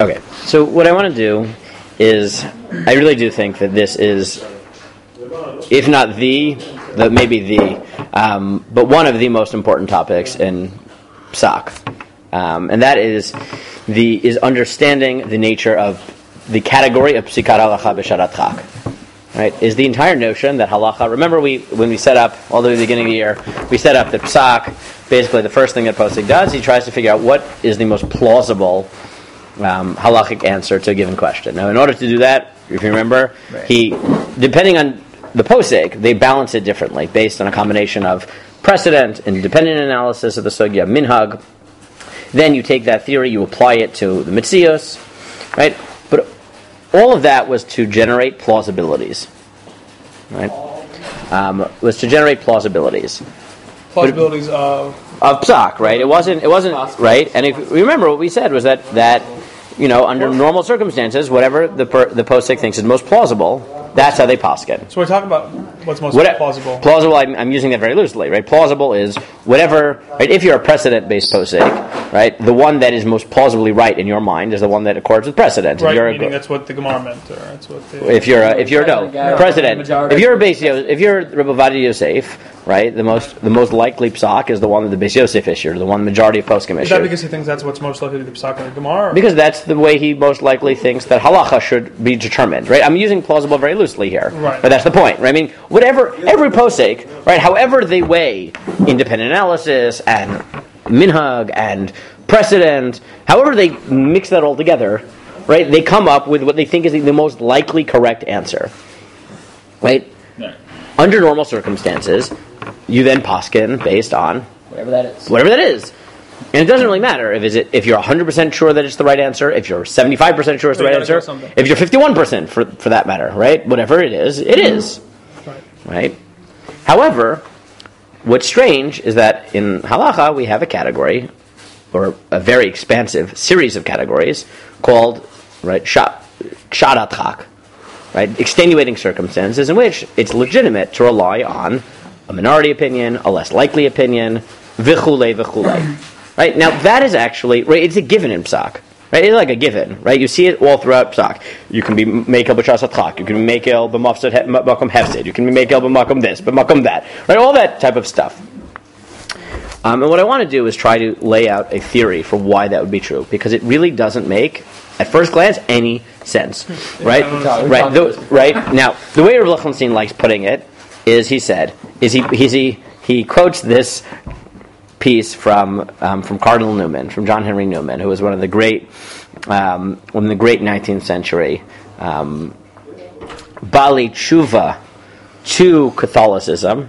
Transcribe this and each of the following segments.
Okay, so what I want to do is, I really do think that this is, if not but one of the most important topics in Psak, and that is understanding the nature of the category of Psikat Halacha B'Sharat Chak. Right, is the entire notion that halacha. Remember, when we set up all the way at the beginning of the year, we set up that Psak. Basically, the first thing that Posek does, he tries to figure out what is the most plausible halachic answer to a given question. Now, in order to do that, if you remember, he, depending on the Posek, they balance it differently based on a combination of precedent, independent analysis of the sugya, minhag. Then you take that theory, you apply it to the mitzios, right? But all of that was to generate plausibilities, right? Plausibilities of Psak, right? It wasn't right. And if you remember, what we said was that under normal circumstances, whatever the posek thinks is most plausible, that's how they posket. So we're talking about what's most plausible. Plausible, I'm using that very loosely, right? Plausible is whatever, right? If you're a precedent-based posek, right, the one that is most plausibly right in your mind is the one that accords with precedent. Right, meaning that's what the Gemara meant, or that's what the... If you're precedent, if you're Rebbe Ovadia Yosef, right, the most likely psak is the one that the Beis Yosef issued, the one the majority of poskim issued. Is that because he thinks that's what's most likely to be the psak in the Gemara? Or? Because that's the way he most likely thinks that halacha should be determined, right? I'm using plausible very loosely here, right? But that's the point, right? I mean, every posek, right? However they weigh independent analysis and minhag and precedent, however they mix that all together, right? They come up with what they think is the most likely correct answer, right? Yeah. Under normal circumstances, you then poskin based on whatever that is. And it doesn't really matter if you're 100% sure that it's the right answer, if you're 75% sure it's the right answer, if you're 51% for that matter, right? Whatever it is, it is. Right? However, what's strange is that in halacha we have a category, or a very expansive series of categories, called, right, ksharat chak, right, extenuating circumstances in which it's legitimate to rely on a minority opinion, a less likely opinion, v'chulei v'chulei. Right, now that is actually, right, it's a given in Psak. Right, it's like a given, right? You see it all throughout Psak. You can be mekel b'shas chak, you can be mekel b'mafsed makom hefsid, you can be mekel b'makom this, b'makom that, right? All that type of stuff. And what I want to do is try to lay out a theory for why that would be true, because it really doesn't make, at first glance, any sense, right? Right. Now, the way Rav Lichtenstein likes putting it is, he quotes this piece from Cardinal Newman, from John Henry Newman, who was one of the great 19th century Bali Tshuva to Catholicism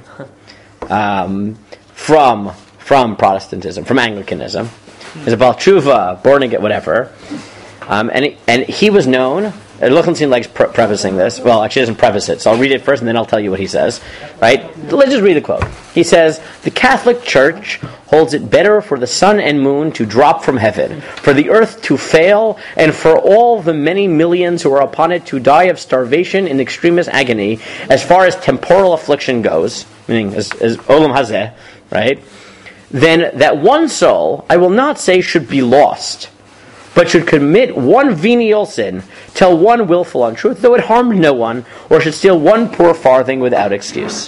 from Protestantism, from Anglicanism. He's a Bal Tshuva, born again, whatever, and he was known. Lichtenstein likes prefacing this. Well, actually, he doesn't preface it, so I'll read it first, and then I'll tell you what he says. Right? Let's just read the quote. He says, "The Catholic Church holds it better for the sun and moon to drop from heaven, for the earth to fail, and for all the many millions who are upon it to die of starvation in extremest agony, as far as temporal affliction goes," meaning as olam hazeh, right? "Then that one soul, I will not say should be lost, but should commit one venial sin, tell one willful untruth, though it harmed no one, or should steal one poor farthing without excuse."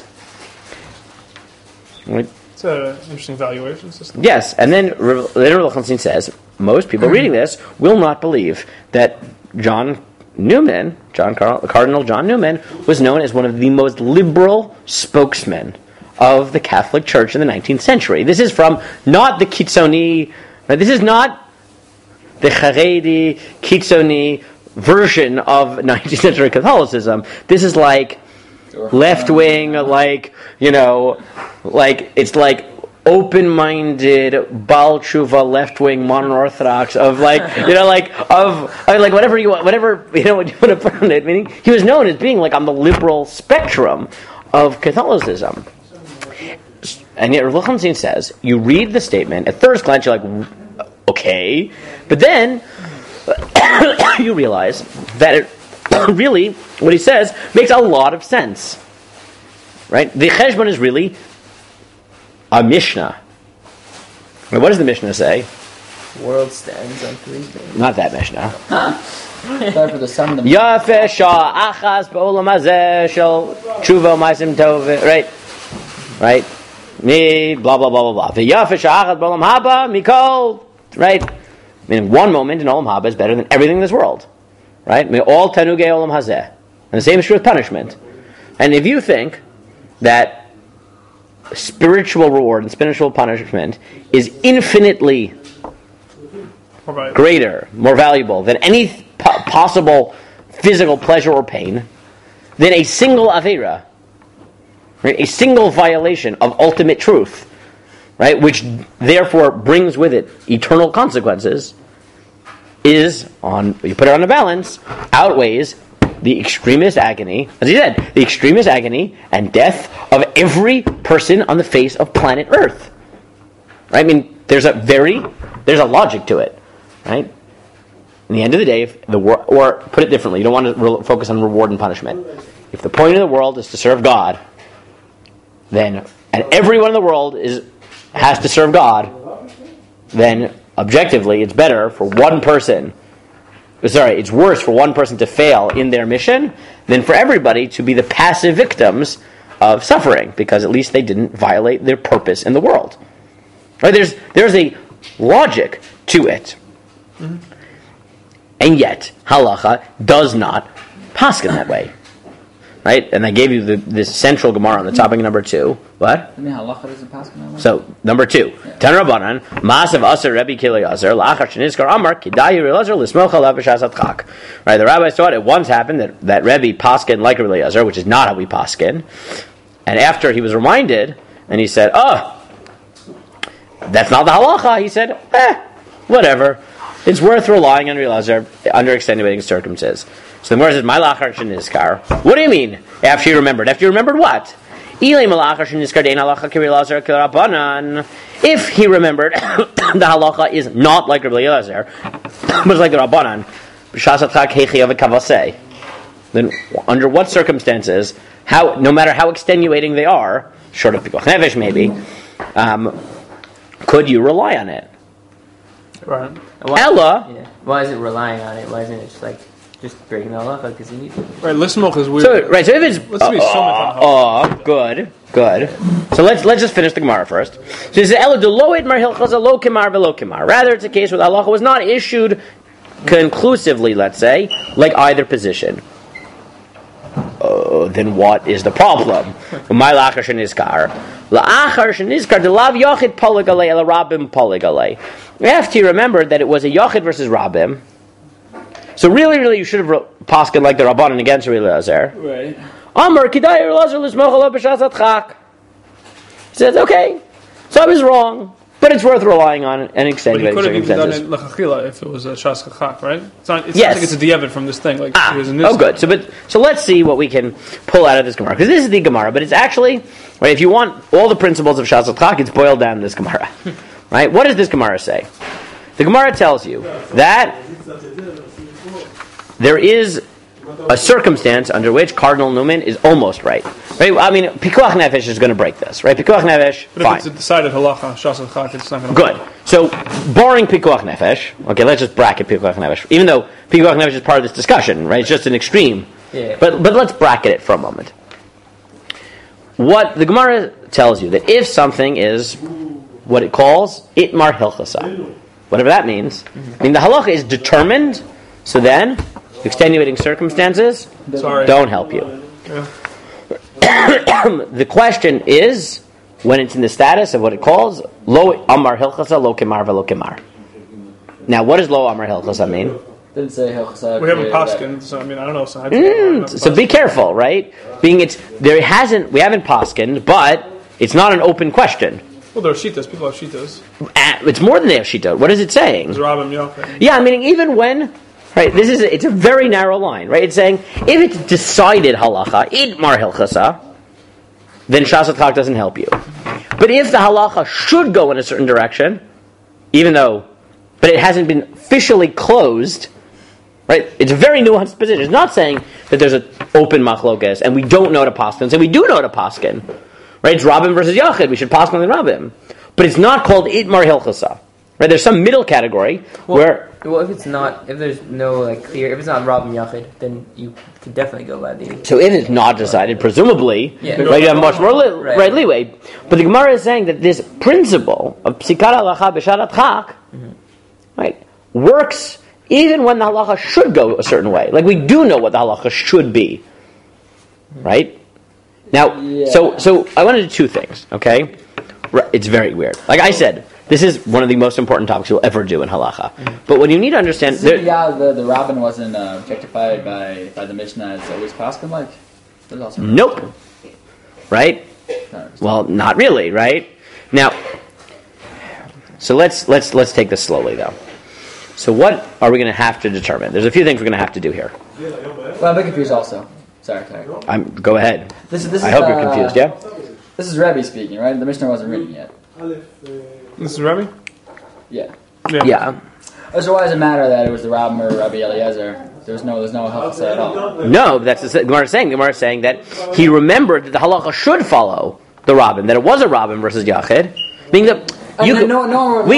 Right? It's an interesting valuation system. Yes, and then Lichtenstein says, most people reading this will not believe that Cardinal John Newman, was known as one of the most liberal spokesmen of the Catholic Church in the 19th century. This is from not the Kitzoni, this is not the Haredi, Kitzoni version of 19th century Catholicism. This is like left-wing, it's like open-minded, Baal Tshuva, left-wing, modern Orthodox, of whatever you want, whatever, what you want to put on it. Meaning, he was known as being on the liberal spectrum of Catholicism. And yet, Rav Lichtenstein says, you read the statement, at first glance you're like, okay, but then you realize that it really, what he says, makes a lot of sense. Right? The Cheshbon is really a Mishnah. Now, what does the Mishnah say? World stands on three things. Not that Mishnah. Sorry for the sun. Yafe shah achas ba'olam hazeh shel tshuva ma'asim tov. Right. Me blah blah blah blah blah. The yafe shah achas ba'olam haba mikol. Right. Meaning one moment in olam haba is better than everything in this world. Right. Me all tanugei olam hazeh. And the same is true with punishment. And if you think that spiritual reward and spiritual punishment is infinitely greater, more valuable than any possible physical pleasure or pain, then a single avera, right, a single violation of ultimate truth, right, which therefore brings with it eternal consequences, is on, you put it on a balance, outweighs the extremist agony, as he said, the extremist agony and death of every person on the face of planet Earth. Right? I mean, there's a logic to it, right? In the end of the day, or put it differently, you don't want to focus on reward and punishment. If the point of the world is to serve God, then, and everyone in the world has to serve God, then objectively, it's better for one person. It's worse for one person to fail in their mission than for everybody to be the passive victims of suffering, because at least they didn't violate their purpose in the world. Right? There's a logic to it. Mm-hmm. And yet, halacha does not paskin that way. Right? And I gave you this central Gemara on the topic number 2. What? I mean, halacha doesn't paskin that way? So, number 2. Tan Rabbanan, Masav Aser Rebbe Kili Aser, La'achar Sheniskar Amar, Kidayi Rebbe L'smocha Lav B'shas Chak. Right? The rabbis thought it once happened that Rebbe paskin like Rebbe Aser, which is not how we paskin. And after he was reminded, and he said, that's not the halacha. He said, whatever. It's worth relying on Elazar under extenuating circumstances. So the Gemara says, "My lachar shenizkar." What do you mean? After you remembered? After you remembered what? If he remembered, the halacha is not like Rabbi Elazar, but it's like the Rabbanan. Then, under what circumstances? No matter how extenuating they are, short of pikuach nefesh maybe, could you rely on it? Right. Ella. Yeah. Why is it relying on it? Why isn't it just breaking the halacha because you need to? Right. Lismoch is weird. So if it's good. So let's just finish the Gemara first. So it says Ella deloid mar hilchaza lo kimar velo kimar. Rather, it's a case where the halacha was not issued conclusively. Let's say like either position. Then what is the problem? My lachar shenizkar. La'achar shenizkar delav yochid poligalei ela rabim poligalei. After you remembered that it was a yochid versus rabim, so really you should have posken like the Rabbanan against Rabbi Elazar. Right. Amar kidai Elazar l'smocha lo b'shas chak. He says, okay, so I was wrong, but it's worth relying on and extenuating circumstances. But he could have even done it lechachila if it was a shas chak, right? It's not like it's a diavad from this thing. Like good. So let's see what we can pull out of this Gemara, because this is the Gemara, but it's actually right. If you want all the principles of shas chak, it's boiled down in this Gemara. Right? What does this Gemara say? The Gemara tells you that there is a circumstance under which Cardinal Newman is almost right. Right? I mean, pikuach nefesh is going to break this, right? Pikuach nefesh, but fine. If it's decided halacha, shas chak, it's not going to. Good. So, barring pikuach nefesh, okay, let's just bracket pikuach nefesh, even though pikuach nefesh is part of this discussion, right? It's just an extreme. Yeah. But let's bracket it for a moment. What the Gemara tells you that if something is what it calls itmar hilchasa, whatever that means. I mean, the halacha is determined, so then extenuating circumstances don't help you. Yeah. The question is, when it's in the status of what it calls lo amar hilchasa, lo kemar velo kemar. Now, what does lo amar hilchasa mean? Didn't say hilchasa. We haven't paskin, so I mean, I don't know. So be careful, right? We haven't paskined, but it's not an open question. Well, there are shitas. People have shitas. It's more than they have shita. What is it saying? Yeah, meaning even when, right? It's a very narrow line, right? It's saying if it's decided halacha itmar hilchasa, then shas chak doesn't help you. But if the halacha should go in a certain direction, but it hasn't been officially closed, right? It's a very nuanced position. It's not saying that there's an open machlokas and we don't know to paskin, and we do know to paskin. Right? It's Rabim versus Yachid. We should paskin on the Rabim. But it's not called Itmar Hilchasa. Right? There's some middle category where. Well, if there's no clear, if it's not Rob and Yachid, then you could definitely go by the. So if it's not decided, presumably, yeah. right, you have much more leeway. But the Gemara is saying that this principle of psikat halacha b'shat adchak, right, works even when the halacha should go a certain way. Like we do know what the halacha should be, right? Now, so I want to do two things. Okay, it's very weird. Like I said. This is one of the most important topics you'll ever do in halacha. But what you need to understand... the rabbin wasn't objectified by the Mishnah as always paskin like? Nope. Right? Well, not really, right? Now, so let's take this slowly, though. So what are we going to have to determine? There's a few things we're going to have to do here. Well, I'm a bit confused also. Sorry. Go ahead. This I hope you're confused, yeah? This is Rebbe speaking, right? The Mishnah wasn't written yet. This is Rebbe? Yeah. So why does it matter that it was the Rabbin or Rabbi Eliezer? There's no halacha at all. No, that's the Gemara is saying. The Gemara is saying that he remembered that the halacha should follow the Rabbin, that it was a Rabbin versus Yachid. Meaning that we can go.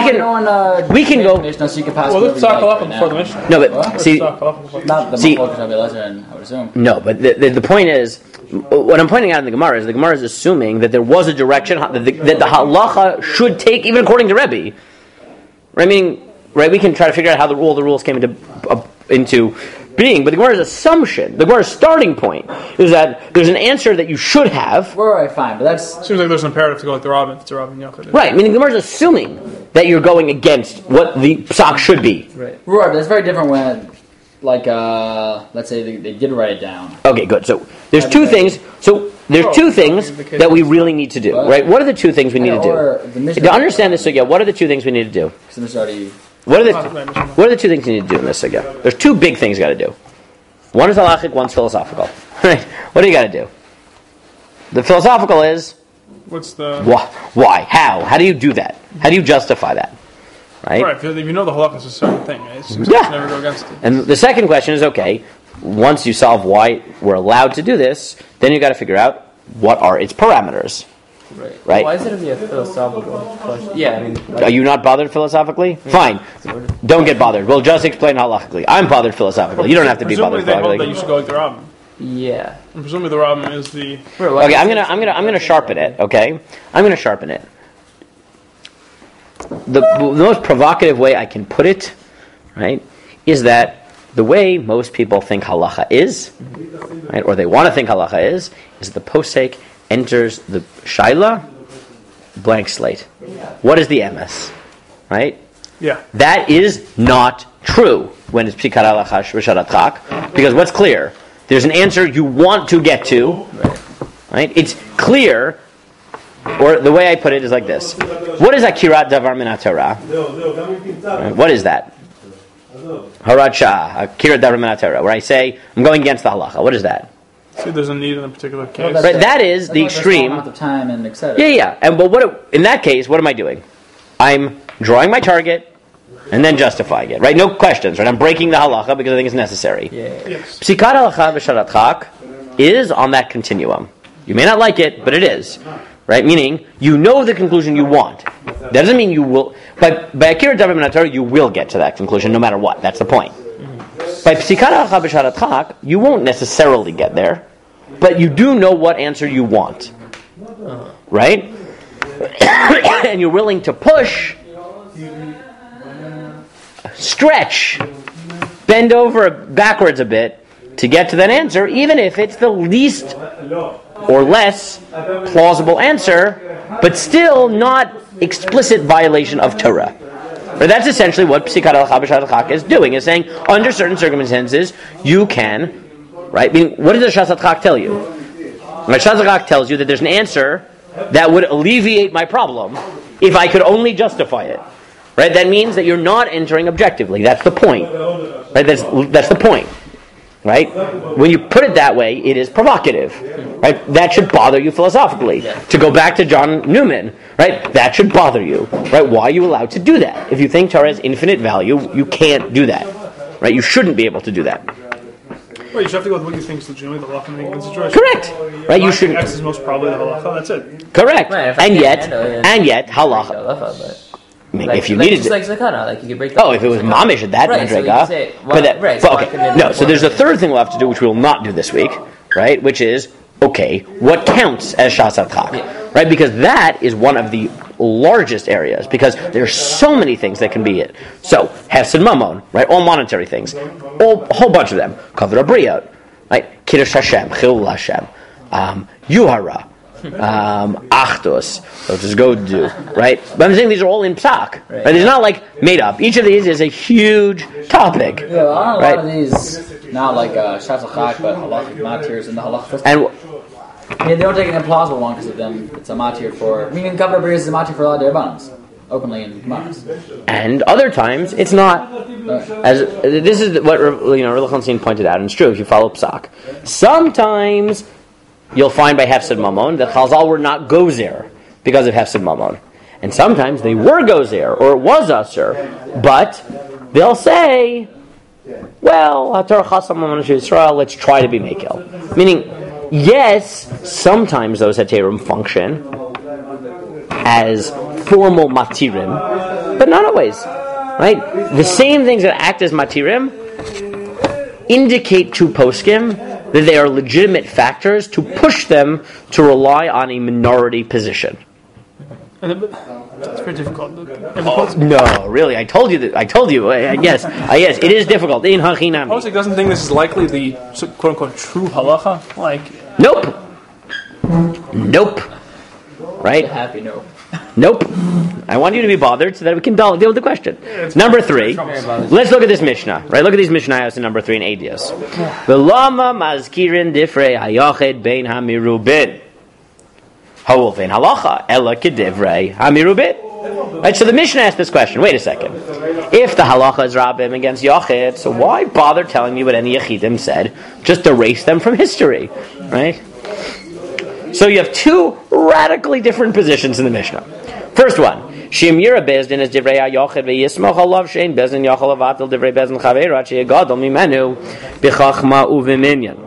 So you can pass. Well, let's talk halacha before the Mishnah. No, but see, not the Machlokas Rabbi Eliezer, I would assume. No, but the point is, what I'm pointing out in the Gemara is assuming that there was a direction that the halacha should take, even according to Rebbe. I mean, right? We can try to figure out how all the rules came into being, but the Gemara's assumption, the Gemara's starting point, is that there's an answer that you should have. Right, fine, but that's... Seems like there's an imperative to go like the Rabbin, if it's a Rabbin Yachid. Right, meaning the Gemara's assuming that you're going against what the psak should be. Right, but that's very different when, let's say they did write it down. Okay, good. So there's two things. That we really need to do. Right? What are the two things we need to do? To understand this sugya, what are the two things we need to do? What are the two things you need to do in this sugya? There's two big things you got to do. One is halachic, one's philosophical. Right? What do you got to do? The philosophical is what's the why? How do you do that? How do you justify that? Right? If you know the halakha is a certain thing, right? So never go against it. And the second question is, okay, once you solve why we're allowed to do this, then you got to figure out what are its parameters. Right? Why is it a philosophical question? Yeah, I mean... Are you not bothered philosophically? Fine. Don't get bothered. We'll just explain halachically. I'm bothered philosophically. You don't have to be bothered philosophically. philosophically. That you should go like the Rabbin. Yeah. And presumably the Rabbin is the... Okay, I'm gonna sharpen it, okay? I'm gonna sharpen it. The most provocative way I can put it, right, is that the way most people think halacha is, right, or they want to think halacha is the posek enters the shaila, blank slate. What is the emes? Right? Yeah. That is not true when it's psikat halacha b'shat adchak, because what's clear? There's an answer you want to get to, right? It's clear, or the way I put it is like this. What is akirat davar min haTorah? What is that? Harat shah, akirat davar min haTorah, where I say, I'm going against the halacha. What is that? See, there's a need in a particular case. Right, that is the extreme. Amount of time and etc. Yeah. In that case, what am I doing? I'm drawing my target and then justifying it. Right? No questions. Right? I'm breaking the halacha because I think it's necessary. Yes. Psikat halacha b'shat adchak is on that continuum. You may not like it, but it is. Right? Meaning, you know the conclusion you want. That doesn't mean you will. By akirat davar min haTorah, you will get to that conclusion no matter what. That's the point. By psikat halacha b'shat adchak, you won't necessarily get there, but you do know what answer you want, right? And you're willing to push, stretch, bend over backwards a bit to get to that answer, even if it's the least or less plausible answer, but still not explicit violation of Torah. That's essentially what psikat halacha b'shat adchak is doing, is saying, under certain circumstances, you can, right? I mean, what does the Shas Adchak tell you? The Shas Adchak tells you that there's an answer that would alleviate my problem if I could only justify it. Right? That means that you're not entering objectively. That's the point. Right? That's the point. Right? When you put it that way, it is provocative. Right? That should bother you philosophically. To go back to John Newman, right? That should bother you. Right? Why are you allowed to do that? If you think Torah has infinite value, you can't do that. Right? You shouldn't be able to do that. Well, you should have to go with what you think is legitimately the halacha in any given situation. Correct. Right? You should. X is most probably the halacha. That's it. Correct. Right, and yet, halacha. I mean, if you needed just to, like zakana, like you could break. if it was mamish at that madrega, So there's a third thing we'll have to do, which we will not do this week, right? Which is what counts as shas adchak, right? Because that is one of the largest areas, because there's so many things that can be it. So hefsed mamon, right? All monetary things, a whole bunch of them. Kavod habriyot, right? Kiddush Hashem, chilul Hashem, yuhara. Achdus, so just go do, right? But I'm saying these are all in psak, right? It's not like made up. Each of these is a huge topic. Yeah, a lot of these, not like shas adchak, but halachic matirs in the halach. And they don't take an implausible one because of them. It's a matir for. Meaning, kavod habriyot is a matir for a lot of derbanos, openly in gemaras. And other times it's not. As this is what Reb Chaim pointed out, and it's true if you follow psak. Sometimes you'll find by hefsed mamon that Chazal were not gozer because of hefsed mamon. And sometimes they were gozer, or it was aser, but they'll say, well, Hatar Chasam Mamon Yisrael, let's try to be Mekel. Meaning, yes, sometimes those heterim function as formal matirim, but not always. Right? The same things that act as matirim indicate to poskim that they are legitimate factors to push them to rely on a minority position. It's very difficult. No, really, I told you. Yes, it is difficult. In hachinami. Posik doesn't think this is likely the quote unquote true halacha. Nope. Right? Happy no. Nope. I want you to be bothered so that we can deal with the question. Number 3. Let's look at this Mishnah. Right? Look at these Mishnayos in number 3 in Adios. V'lama mazkirin difrei hayached bein hamirubin. Ha'ulvein halacha ela kedivrei hamirubin. Right? So the Mishnah asked this question. Wait a second. If the halacha is rabim against yachid, so why bother telling me what any yachidim said? Just erase them from history. Right? So you have 2 radically different positions in the Mishnah. First one, Shemira Bezdin is divrei hayochid ve'yismoch alav shein bezdin yachol avatel divrei bezdin chaverat sheyegadol mimenu b'chachma u'v'minyan.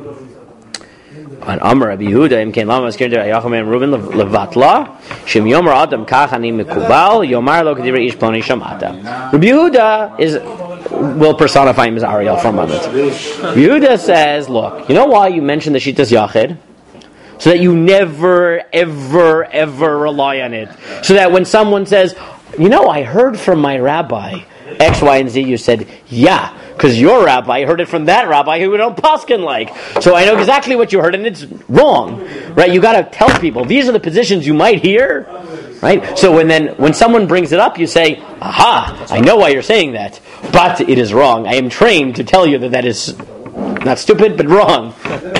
On Amar Rabbi Yehuda, im kein lama maskir divrei hayochid me'em Reuben levatla, Shem yomer adam kach ani mikubal, yomar lo k'divrei ish ploni shamata. Rabbi Yehuda will personify him as Ariel for a moment. Rabbi Yehuda says, look, you know why you mentioned the Shitas Yachid? So that you never, ever, ever rely on it. So that when someone says, I heard from my rabbi X, Y, and Z, you said, yeah, because your rabbi heard it from that rabbi who we don't paskin like. So I know exactly what you heard, and it's wrong. Right? You got to tell people, these are the positions you might hear. Right? So when someone brings it up, you say, aha, I know why you're saying that, but it is wrong. I am trained to tell you that is not stupid, but wrong.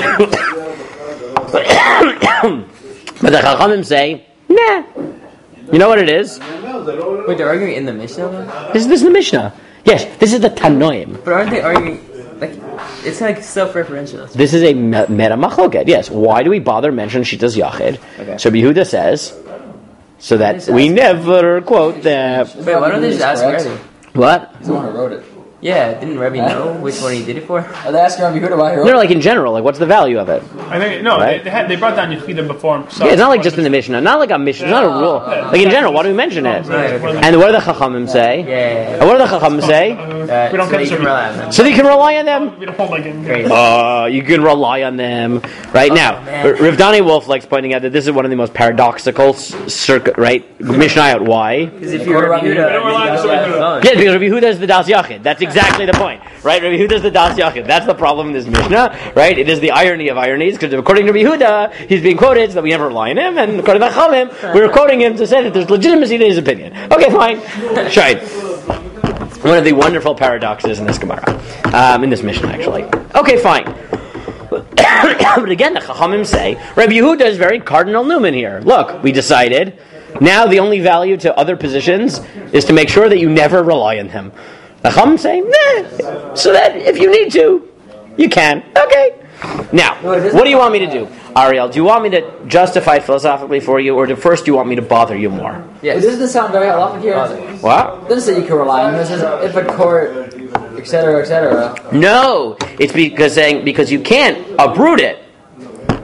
But the Chachamim say, nah. You know what it is? Wait, they're arguing in the Mishnah? This is the Mishnah. Yes, this is the Tanoim. But aren't they arguing, it's like self-referential. This is a meta machloket, yes. Why do we bother mentioning Shitas Yachid? Okay. So Yehuda says, so that we never quote them. Wait, why don't they just ask Rebbe? What? He's the one who wrote it. Yeah, didn't Rebbe know which one he did it for? Are they asking Rabbi Yehuda why he wrote it? No, like in general, what's the value of it? I think they brought down Yechidim before. So it's not like just in the Mishnah. Not like a Mishnah. It's not a rule. Like in general, why do we mention it? And what do the Chachamim say? And what do the Chachamim say? We don't get to so you can rely on them. We don't hold like in. You can rely on them. Right now, Rav Dani Wolf likes pointing out that this is one of the most paradoxical Mishnayot. Why? Because if you're Rabbi Yehuda, yes, because Rabbi Yehuda is the Das Yachid. That's exactly the point. Right, Rabbi Yehuda is the Das Yachid. That's the problem in this Mishnah, right? It is the irony of ironies, because according to Rabbi Yehuda, he's being quoted so that we never rely on him, and according to Chachamim, we're quoting him to say that there's legitimacy to his opinion. Okay, fine. Shine. One of the wonderful paradoxes in this Gemara, in this Mishnah, actually. Okay, fine. But again, the Chachamim say, Rabbi Yehuda is very Cardinal Newman here. Look, we decided, now the only value to other positions is to make sure that you never rely on him. The Chachamim say, nah, so that if you need to, you can. Okay. Now, what do you want me to do? Ariel, do you want me to justify it philosophically for you, or first do you want me to bother you more? Yes. Doesn't this sound very halachic here? What? It doesn't say you can rely on him. It says if a court, etc., etc. No, it's because you can't uproot it.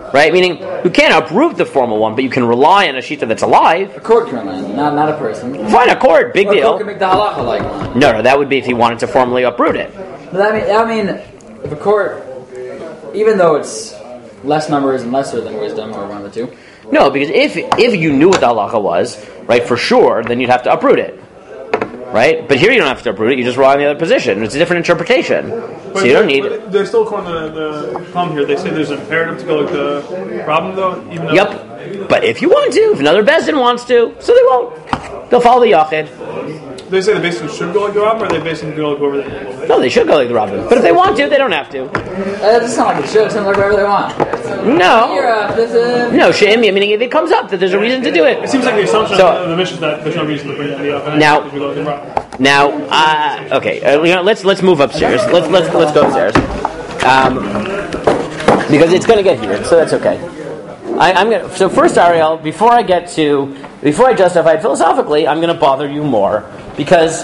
right? Meaning you can't uproot the formal one, but you can rely on a shita that's alive. A court can rely, not a person. Fine, a court, big deal. A court can make the halacha like one. No, that would be if he wanted to formally uproot it. But I mean, if a court, even though it's less numbers and lesser than wisdom, or one of the two. No, because if you knew what the halacha was, right, for sure, then you'd have to uproot it. Right? But here you don't have to uproot it, you just rely on the other position. It's a different interpretation. So you don't need it. They're still according to the problem here. They say there's an imperative to go like the problem though, even though... Yep. But if you want to, if another Bezdin wants to, so they won't. They'll follow the Yachid. They say the basically should go like the Rabbin, or they basically go like whoever they want? No, they should go like the Rabbin. But if they want to, they don't have to. That doesn't sound like it should. It sounds like whatever they want. No. No, Shim, meaning if it comes up that there's a reason to do it. It seems like the assumption of the mission is that there's no reason to bring that up. Now, okay, let's move upstairs. Let's go upstairs. Because it's going to get here, so that's okay. So first, Ariel, before I justify it philosophically, I'm going to bother you more. Because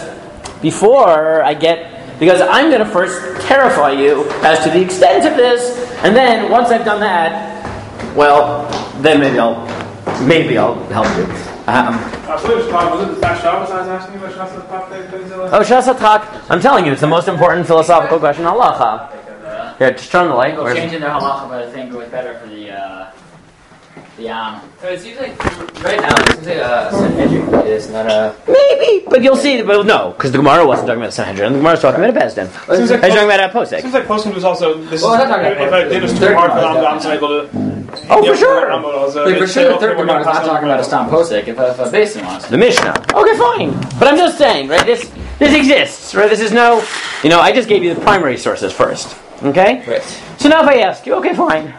I'm going to first terrify you as to the extent of this, and then once I've done that, well, then maybe I'll help you. Was it that Shabbos I was asking you about Shas Oh, Shas HaTchak. I'm telling you, it's the most important philosophical question in halacha. Here, just turn the light. Well, changing their halacha, but I think it was better for the So it seems like right now it seems like a Sanhedrin is not a... Maybe, but you'll see. But no, because the Gemara wasn't talking about Sanhedrin. The Gemara was talking about a Bezdin. It's talking about a Posek. Seems like Posek was also... If I did is too hard for them, I'm not able to... Oh, for sure. For sure, the third Gemara is not talking about a Stam Posek if a Basin wants. The Mishnah. Okay, fine. But I'm just saying, right? This exists, right? This is no... I just gave you the primary sources first. Okay? Right. So now if I ask you, okay, fine.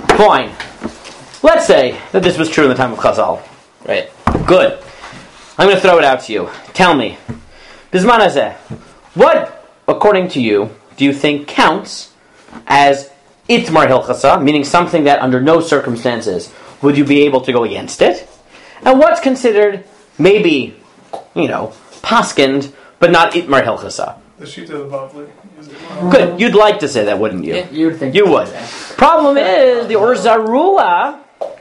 Let's say that this was true in the time of Chazal. Right. Good. I'm going to throw it out to you. Tell me, Bizman Hazeh, what, according to you, do you think counts as Itmar Hilchasa, meaning something that under no circumstances would you be able to go against it? And what's considered maybe, paskind, but not Itmar Hilchasa? The Shita of the Bavli. Good. You'd like to say that, wouldn't you? Yeah, you would think. You would. Problem is, the Or Zarua,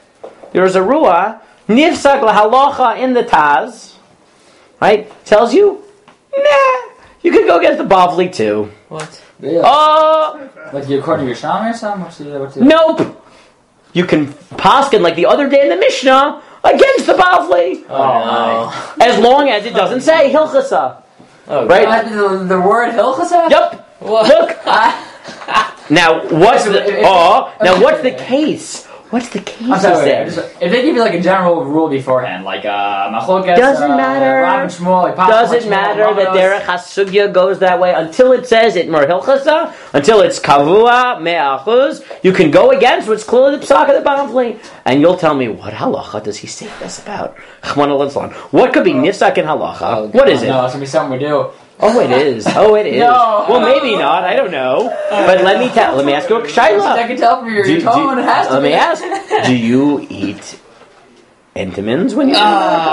Nifsak lahalacha in the Taz, right, tells you, you could go against the Bavli too. What? Yeah. Like you according to your Sham or something? Nope. You can paskin like the other day in the Mishnah against the Bavli. Oh, no. As long as it doesn't say Hilchasa. Oh, right? The word Hilchasa? Yep. What? Look. Now, what's the case? What's the case? I'm sorry, if they give you like a general rule beforehand, like Machlokes, doesn't matter. Rav and Shmuel, like doesn't matter that Derech HaSugya goes that way until it says it Mar Hilchasa, until it's Kavua Me'achuz. You can go against what's clearly the Psak of the Bavli, and you'll tell me what halacha does he say this about? What could be Nifsak in halacha? What is it? No, it's gonna be something we do. Oh, it is. No. Well, maybe not. I don't know. But let me ask you a shayla. I can tell from your tone. It has to. Let me ask. Do you eat entomins when you eat?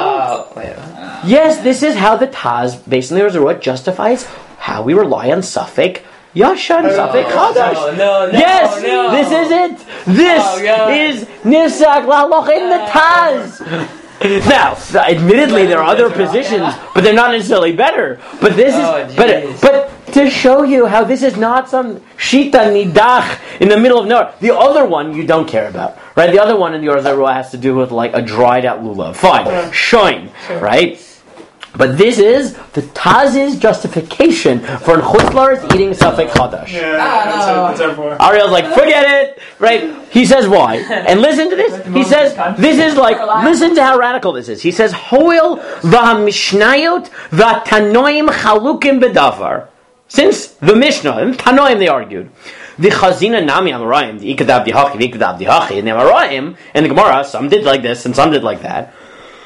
Yes, this is how the Taz, based on the Rizurot, justifies how we rely on Safek Yashan, Safek Chadash. No. Yes, this is it. This is Nifsak La'aloch in the Taz. Now, admittedly, there are other positions, but they're not necessarily better. But this is, but to show you how this is not some shita nidach in the middle of nowhere. The other one you don't care about, right? The other one in the Or Zarua has to do with like a dried out lulav. Fine, shine, right? But this is the Taz's justification for Chutzlars eating Safek Chadash. That's everywhere. Ariel's like, forget it, right? He says why, and listen to this. He says this is like, listen to how radical this is. He says, Hoil v'hamishnayot v'tanoim chalukim bedavar. Since the Mishnah and Tanoim they argued. The Chazina Nami Amarayim, the Ikadav Dihachi, the Ikadav Dihachi, and the Amarayim, and the Gemara, some did like this and some did like that.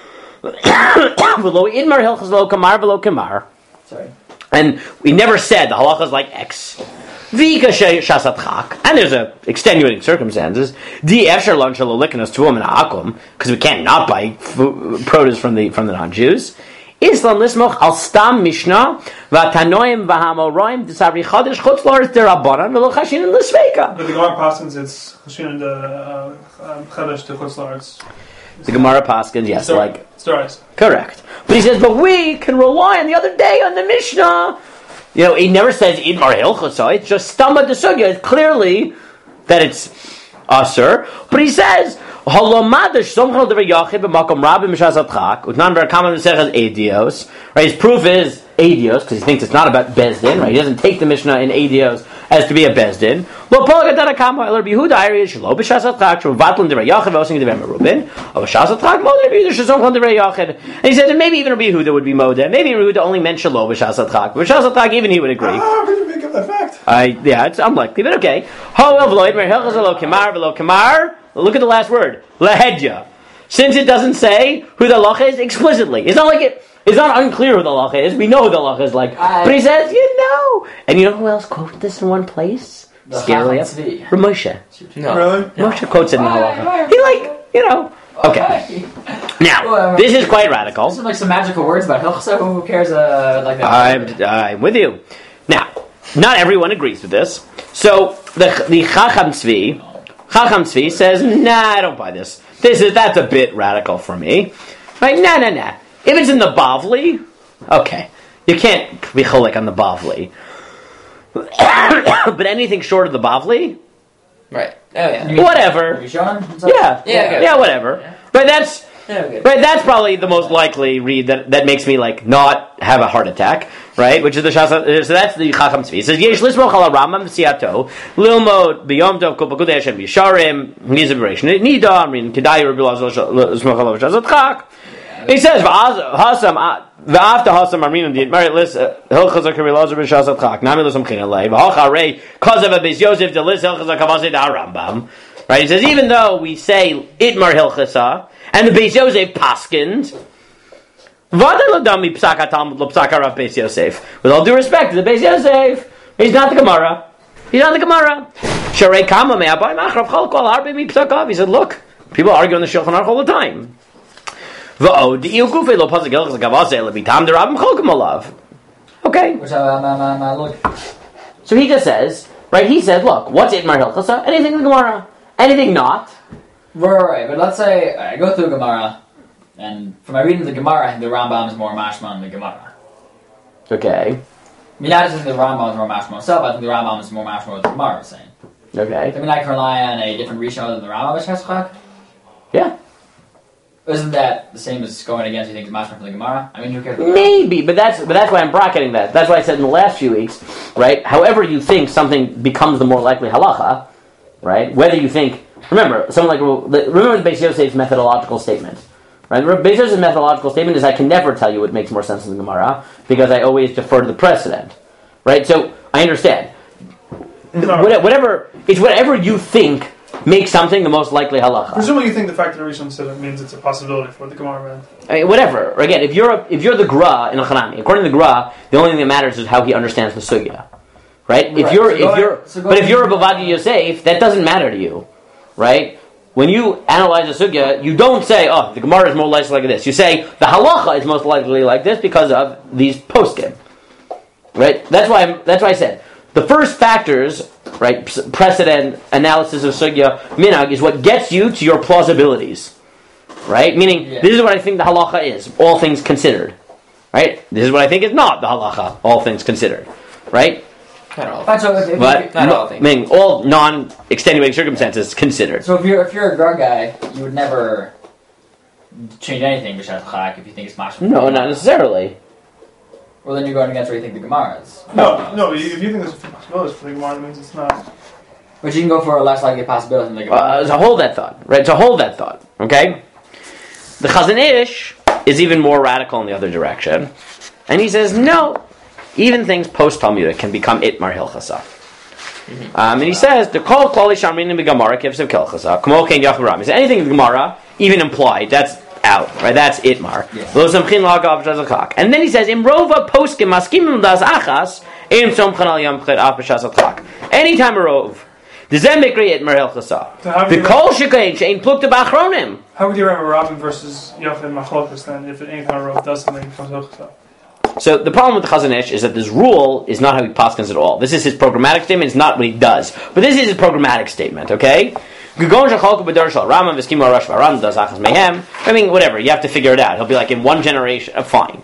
And we never said the halacha is like X. And there's extenuating circumstances. Because we can't not buy produce from the non-Jews. Islam lismoch al stam mishnah v'tanoim v'hamoraim d'savri chadash chutz la'aretz derabanan v'lo chashin l'sveika. But the Gemara paskins it's chashin the chadash to chutz la'aretz. The Gemara paskins, yes, Stories. Correct. But he says, but we can rely on the other day on the Mishnah. You know, he never says idmar hilchasa. It's just stama de sugya. It's clearly that it's asur. But he says halomadash somchal devar yachid b'makom rabim mishasat chak utnan berakam mesechas edios. Right. His proof is edios because he thinks it's not about bezdin. Right. He doesn't take the Mishnah in edios as to be a bezdin. Lo polagadat akam elar bihuda irish lo b'shasat chak shvatlin devar yachid v'osing devar merubin of b'shasat chak modeh bihuda shesomchal devar yachid. And he says that maybe even Rabbi Yehuda would be modeh. Maybe Rabbi Yehuda only meant shelo b'shasat chak. B'shasat chak even he would agree. Where did you make up that fact? Yeah, it's unlikely, but okay. Look at the last word. Lahedja. Since it doesn't say who the halacha is explicitly. It's not like it's not unclear who the halacha is. We know who the halacha is like. But he says, you know. And you know who else quoted this in one place? Scarily up. Moshe. No. Really? Moshe quotes it in the halacha. He Okay. Now, this is quite radical. This is like some magical words about hilchasa. Who cares like that? I'm with you. Now, not everyone agrees with this. So the Chacham Tzvi says, nah, I don't buy this. That's a bit radical for me. Right? Nah. If it's in the Bavli, okay. You can't be cholik on the Bavli. But anything short of the Bavli? Right. Oh yeah. Whatever. Have you shown him? Yeah, whatever. Yeah. Right, that's probably the most likely read that makes me not have a heart attack, right? Which is the Shasa. So that's the Chacham Tzvi. It says Yesh lismoch al Rambam v'siato lilmod b'yom tov kol pekudei Hashem v'yisharim he's a variation nida. I mean kedai Rabbi Lazar lismoch al Shasat Chak. He says v'after hasam arminu di'itmarit lis hilchazak Rabbi Lazar v'Shasat Chak nami lisam chinalei v'hacharei kazav abiz Yosef de lis hilchazak avasei da Rambam. Right? He says even though we say itmar hilchasa and the Beis Yosef paskind, with all due respect to the Beis Yosef, he's not the Gemara. He said, look, people argue on the Shulchan Aruch all the time. Okay. So he just says, right? He says, look, what's itmar hilchasa? Anything in the Gemara. Anything not. Right, but let's say I go through Gemara, and from my reading of the Gemara, I think the Rambam is more mashma than the Gemara. Okay. I mean, I just think the Rambam is more mashma himself. I think the Rambam is more mashma what the Gemara is saying. Okay. I mean, I can rely on a different Rishon other than the Rambam B'Shas. Yeah. Isn't that the same as going against you think the mashma from the Gemara? I mean, who cares? Maybe, but that's why I'm bracketing that. That's why I said in the last few weeks, right? However you think something becomes the more likely halacha, right? Whether you think. Remember the Beis Yosef's methodological statement. Right? The Beis Yosef's methodological statement is I can never tell you what makes more sense in the Gemara because I always defer to the precedent. Right? So I understand. Whatever you think makes something the most likely halacha. Presumably you think the fact that the Rishon said it means it's a possibility for the Gemara man. I mean, whatever. Again, if you're the Gra in a Chanami, according to the Gra, the only thing that matters is how he understands the sugya. Right? If you're a Bavadi Yosef, that doesn't matter to you. Right? When you analyze a sugya, you don't say, oh, the Gemara is more likely like this. You say, the halacha is most likely like this because of these poskim. Right? That's why I said, the first factors, right, precedent, analysis of sugya, minhag, is what gets you to your plausibilities. Right? Meaning, this is what I think the halacha is, all things considered. Right? This is what I think is not the halacha, all things considered. Right? Not all. But Not all things. Meaning all non-extenuating circumstances considered. So if you're a Gra guy, you would never change anything B'Shas Chak if you think it's mashma. No, not necessarily. Well, then you're going against what you think the Gemara is. No. If you think there's a possibility for the Gemara, it means it's not. But you can go for a less likely possibility than the Gemara. To hold that thought, right? To hold that thought, okay? The Chazon Ish is even more radical in the other direction, and he says no. Even things post-Talmudic can become itmar hilchasa. And he says, the kol klali shamrin in the Gemara kivsev kilchasa, kamo ken yacharam. He says, anything in the Gemara, even implied, that's out, right? That's itmar. And then he says, imrova poskim maskimim das achas, im somchan al yam chet af b'shasat chak. Anytime a rov The Zemikri at Merhel Chasa. The Kol Shekain Shein Plukta Bachronim. How would you remember Rabin versus Yochanan Machlokas then if any kind of Rav does something and becomes Ochsa? So the problem with the Chazon Ish is that this rule is not how he paskins at all. This is his programmatic statement. It's not what he does, but this is his programmatic statement. Okay. I mean, whatever. You have to figure it out. He'll be like in one generation. Fine.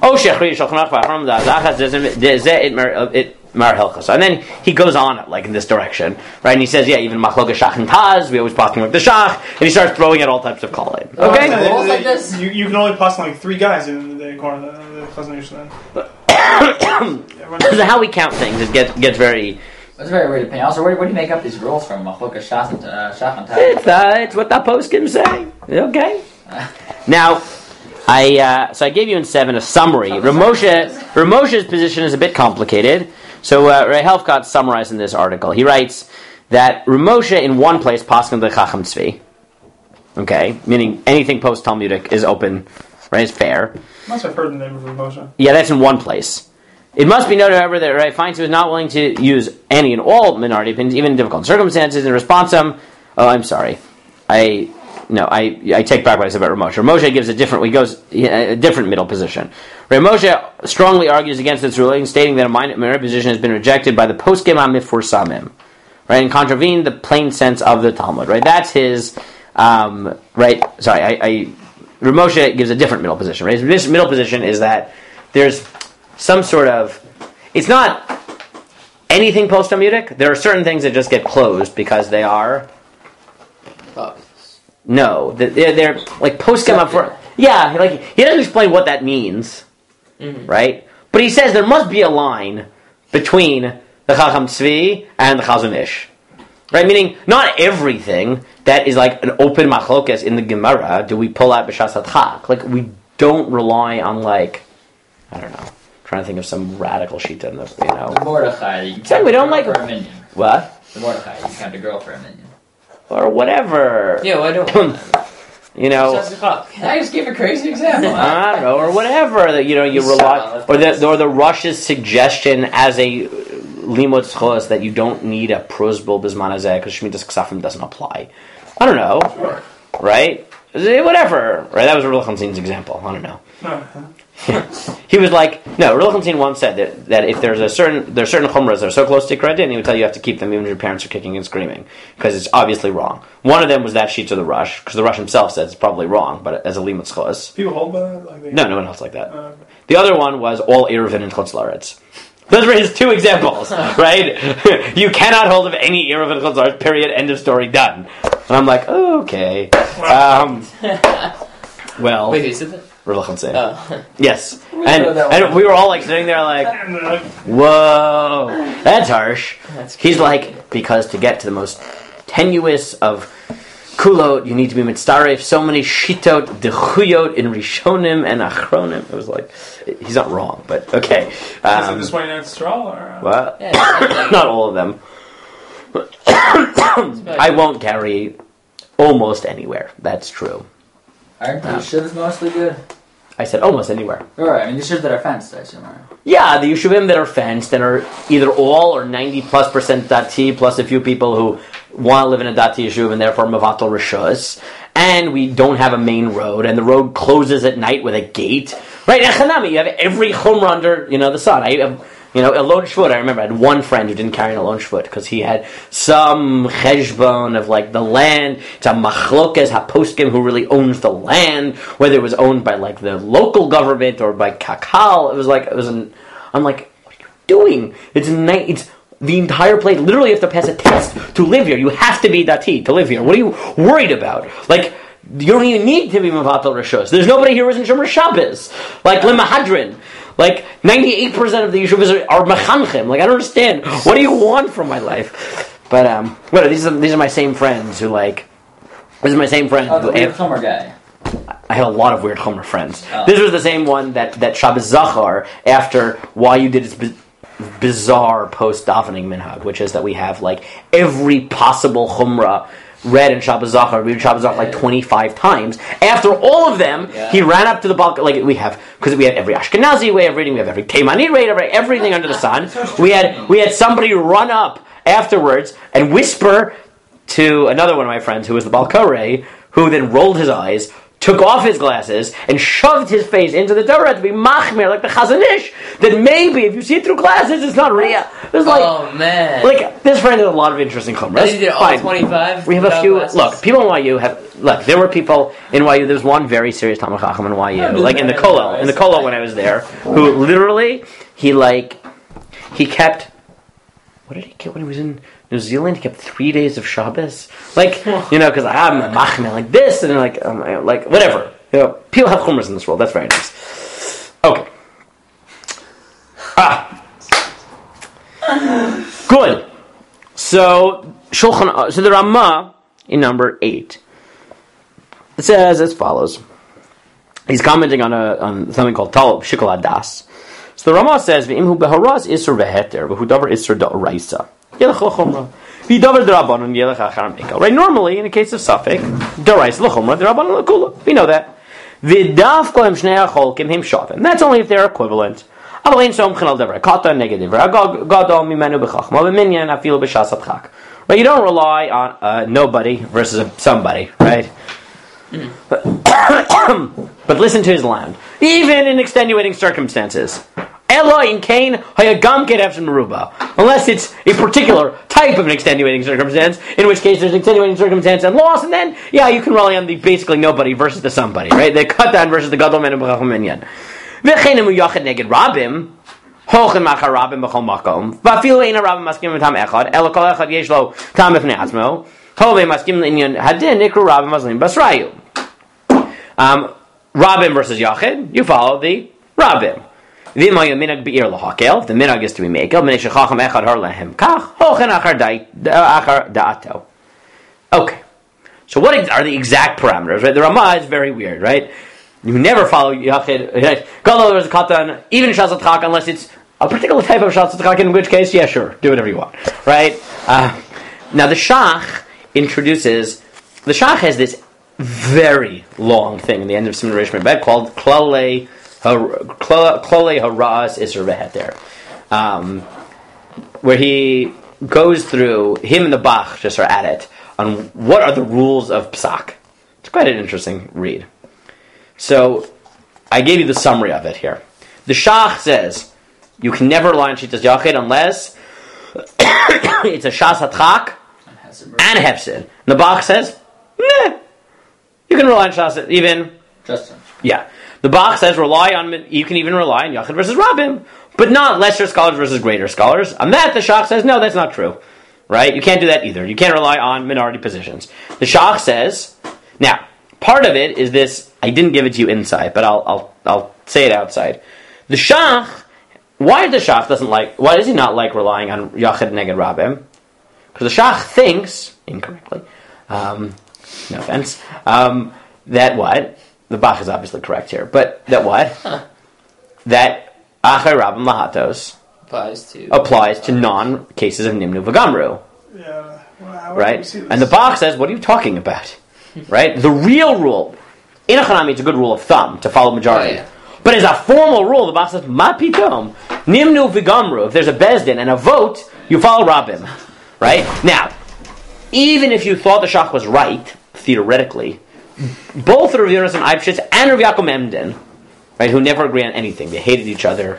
And then he goes on like in this direction, right? And he says, yeah, even machlokas shach and taz, we always talking about the shach, and he starts throwing out all types of kolim. Okay, like this. You can only pass like 3 guys in the corner. The Chazon Ish then. So how we count things, it gets very. That's a very weird opinion. Also, where do you make up these rules from? Machlokas shach and taz. It's what the poskim say. Okay. Now. So I gave you in 7 a summary. Ramosha's position is a bit complicated. So Ray Helfgott summarized in this article. He writes that Ramosha in one place paskin the Chacham Tzvi. Okay, meaning anything post Talmudic is open, right? It's fair. Must have heard the name of Ramosha. Yeah, that's in one place. It must be noted, however, that Ray finds he was not willing to use any and all minority opinions, even in difficult circumstances. In response to him, I'm sorry, I take back what I said about Ramosha. Ramosha gives a different middle position. Ramosha strongly argues against this ruling, stating that a minority position has been rejected by the poskim HaMifursamim, right, and contravened the plain sense of the Talmud. Right, that's his. Ramosha gives a different middle position. Right, his middle position is that there's some sort of. It's not anything post Talmudic. There are certain things that just get closed because they are. No, they're like poskim up for. Yeah, like he doesn't explain what that means, right? But he says there must be a line between the Chacham Tzvi and the Chazon Ish, right? Meaning not everything that is like an open machlokas in the Gemara do we pull out b'shas hadchak. Like we don't rely on like I don't know. I'm trying to think of some radical shita in the The Mordechai, you we don't like for a minion. What? The Mordechai, you count a girl for a minion. Or whatever. Yeah, well, I don't. I just gave a crazy example. I don't know, or whatever that you rely, or the Rush's suggestion as a limud zchos that you don't need a prosbul b'zman hazeh because shmitas ksafim doesn't apply. I don't know, right? Whatever, right? That was Reb Chaim's example. I don't know. He was like, no. Reb Chaim once said that if there's certain chumras that are so close to Ikra Din, he would tell you have to keep them even if your parents are kicking and screaming because it's obviously wrong. One of them was that sheet to the Rush because the Rush himself says it's probably wrong, but as a limud zchos. People hold by that? No one holds like that. The other one was all Eruvin and Chutz La'aretz. Those were his 2 examples, right? You cannot hold of any Eruvin and Chutz La'aretz. Period. End of story. Done. And I'm like, okay. Well, wait, who said that? Reb Chaim. Yes, and we were all like sitting there like, whoa, that's harsh. He's like, because to get to the most tenuous of kulot, you need to be mitzaref so many shitot dechuyot in rishonim and achronim. It was like, he's not wrong, but okay. Is it this way in straw or what? Not all of them. I won't carry almost anywhere. That's true. Aren't the yeshivas mostly good? I said almost anywhere. Right, I mean the yeshivas that are fenced, I assume, are. Yeah, the yeshuvim that are fenced and are either all or 90+% dati, plus a few people who want to live in a dati yeshuv and therefore mavatal rishus, and we don't have a main road, and the road closes at night with a gate. Right, Echanami, you have every chumrah under the sun. I have. Alon Shvut, I remember I had one friend who didn't carry an Alon Shvut because he had some cheshbon of like the land. It's a machlokas haposkim who really owns the land, whether it was owned by like the local government or by Kakal. I'm like, what are you doing? It's the entire place. Literally you have to pass a test to live here. You have to be dati to live here. What are you worried about? Like, you don't even need to be Mavatal Rishos. There's nobody here who isn't Shomer Shabbos. Like Limahadrin. Like 98% of the yeshuvas are mechanchim. Like I don't understand. What do you want from my life? But these are my same friends who like. This is my same friend. The weird chomer guy. I had a lot of weird chomer friends. Oh. This was the same one that Shabbos Zachar after why you did his bizarre post davening minhag, which is that we have like every possible chumrah read in Shabbos Zachar. We read Shabbos Zachar like 25 times. After all of them, he ran up to the balcony. Like we have every Ashkenazi way of reading, we have every Taimani way of reading, everything under the sun. We had somebody run up afterwards and whisper to another one of my friends who was the Baal Koreh, who then rolled his eyes, took off his glasses, and shoved his face into the Torah to be machmir, like the Chazon Ish, that maybe if you see it through glasses, it's not real. It was like, oh man, like this friend did a lot of interesting chumras. He did all 25. We have a few. Glasses. Look, people in YU have. Look, there were people in YU. There was one very serious Talmid Chacham in YU, like in the Kollel when I was there, who literally he kept. What did he get when he was in New Zealand? He kept 3 days of Shabbos, like because I'm a machmir like this, and like whatever. People have chumras in this world. That's very nice. Okay. Good. So the Ramah in number 8. It says as follows. He's commenting on something called Talib Shikol Adas. So the Ramah says, "V'imhu beharas isur veheter, v'hu davar isur da'oraisa." Right? Normally, in the case of Suffolk, da'oraisa l'chumra, d'rabanan l'kula. We know that. V'dav kohem shnei acholkim him shavim. That's only if they're equivalent. Right? You don't rely on nobody versus somebody, right? But listen to his land. Even in extenuating circumstances. Unless it's a particular type of an extenuating circumstance, in which case there's an extenuating circumstance and loss, and then, you can rely on the basically nobody versus the somebody, right? The katan versus the gadol men b'chacham minyan. V'chein yachad neged rabim, hochem achar rabim b'chol makom, v'afilu ein rabim maskim v'tam echad, elo kol echad yesh lo tam b'fnei atzmo, hove maskim l'inyan hadin nikru rabim mazlim basrayu. Rabim versus yachid, you follow the rabim. If the minhag is to be mekel, okay. So what are the exact parameters? Right, the Ramah is very weird, right? You never follow yachid. Even in shas chak, unless it's a particular type of shas chak. In which case, yeah, sure, do whatever you want, right? Now the Shach introduces. The Shach has this very long thing in the end of Siman Reish Mebed called Klalei Hara'as Isur Veheter, where he goes through, him and the Bach just are at it, on what are the rules of Psak. It's quite an interesting read. So, I gave you the summary of it here. The Shach says, you can never rely on Shitas Yachid unless it's a Shas HaTchak and Hefsid. And the Bach says, nah, you can rely on Shas, even... Justin. Yeah. The Bach says you can even rely on Yachid versus Rabim, but not lesser scholars versus greater scholars. On that, the Shach says, no, that's not true. Right? You can't do that either. You can't rely on minority positions. The Shach says, now, part of it is this, I didn't give it to you inside, but I'll say it outside. The Shach, why does he not like relying on Yachid neged Rabim? Because the Shach thinks, incorrectly, no offense, that what? The Bach is obviously correct here, but that what? That Achar Rabim Lahatos applies to non-cases of Nimnu V'Gamru. Yeah. Well, right? And the Bach says, what are you talking about? Right? The real rule, in a Chanami, it's a good rule of thumb to follow majority. Oh, yeah. But as a formal rule, the Bach says, Ma pitom, Nimnu V'Gamru. If there's a Bezdin and a vote, you follow Rabim. Right? Now, even if you thought the Shach was right, theoretically, both Rav Yonasan Eibshitz and Rav Yaakov Emden, right, who never agree on anything, they hated each other,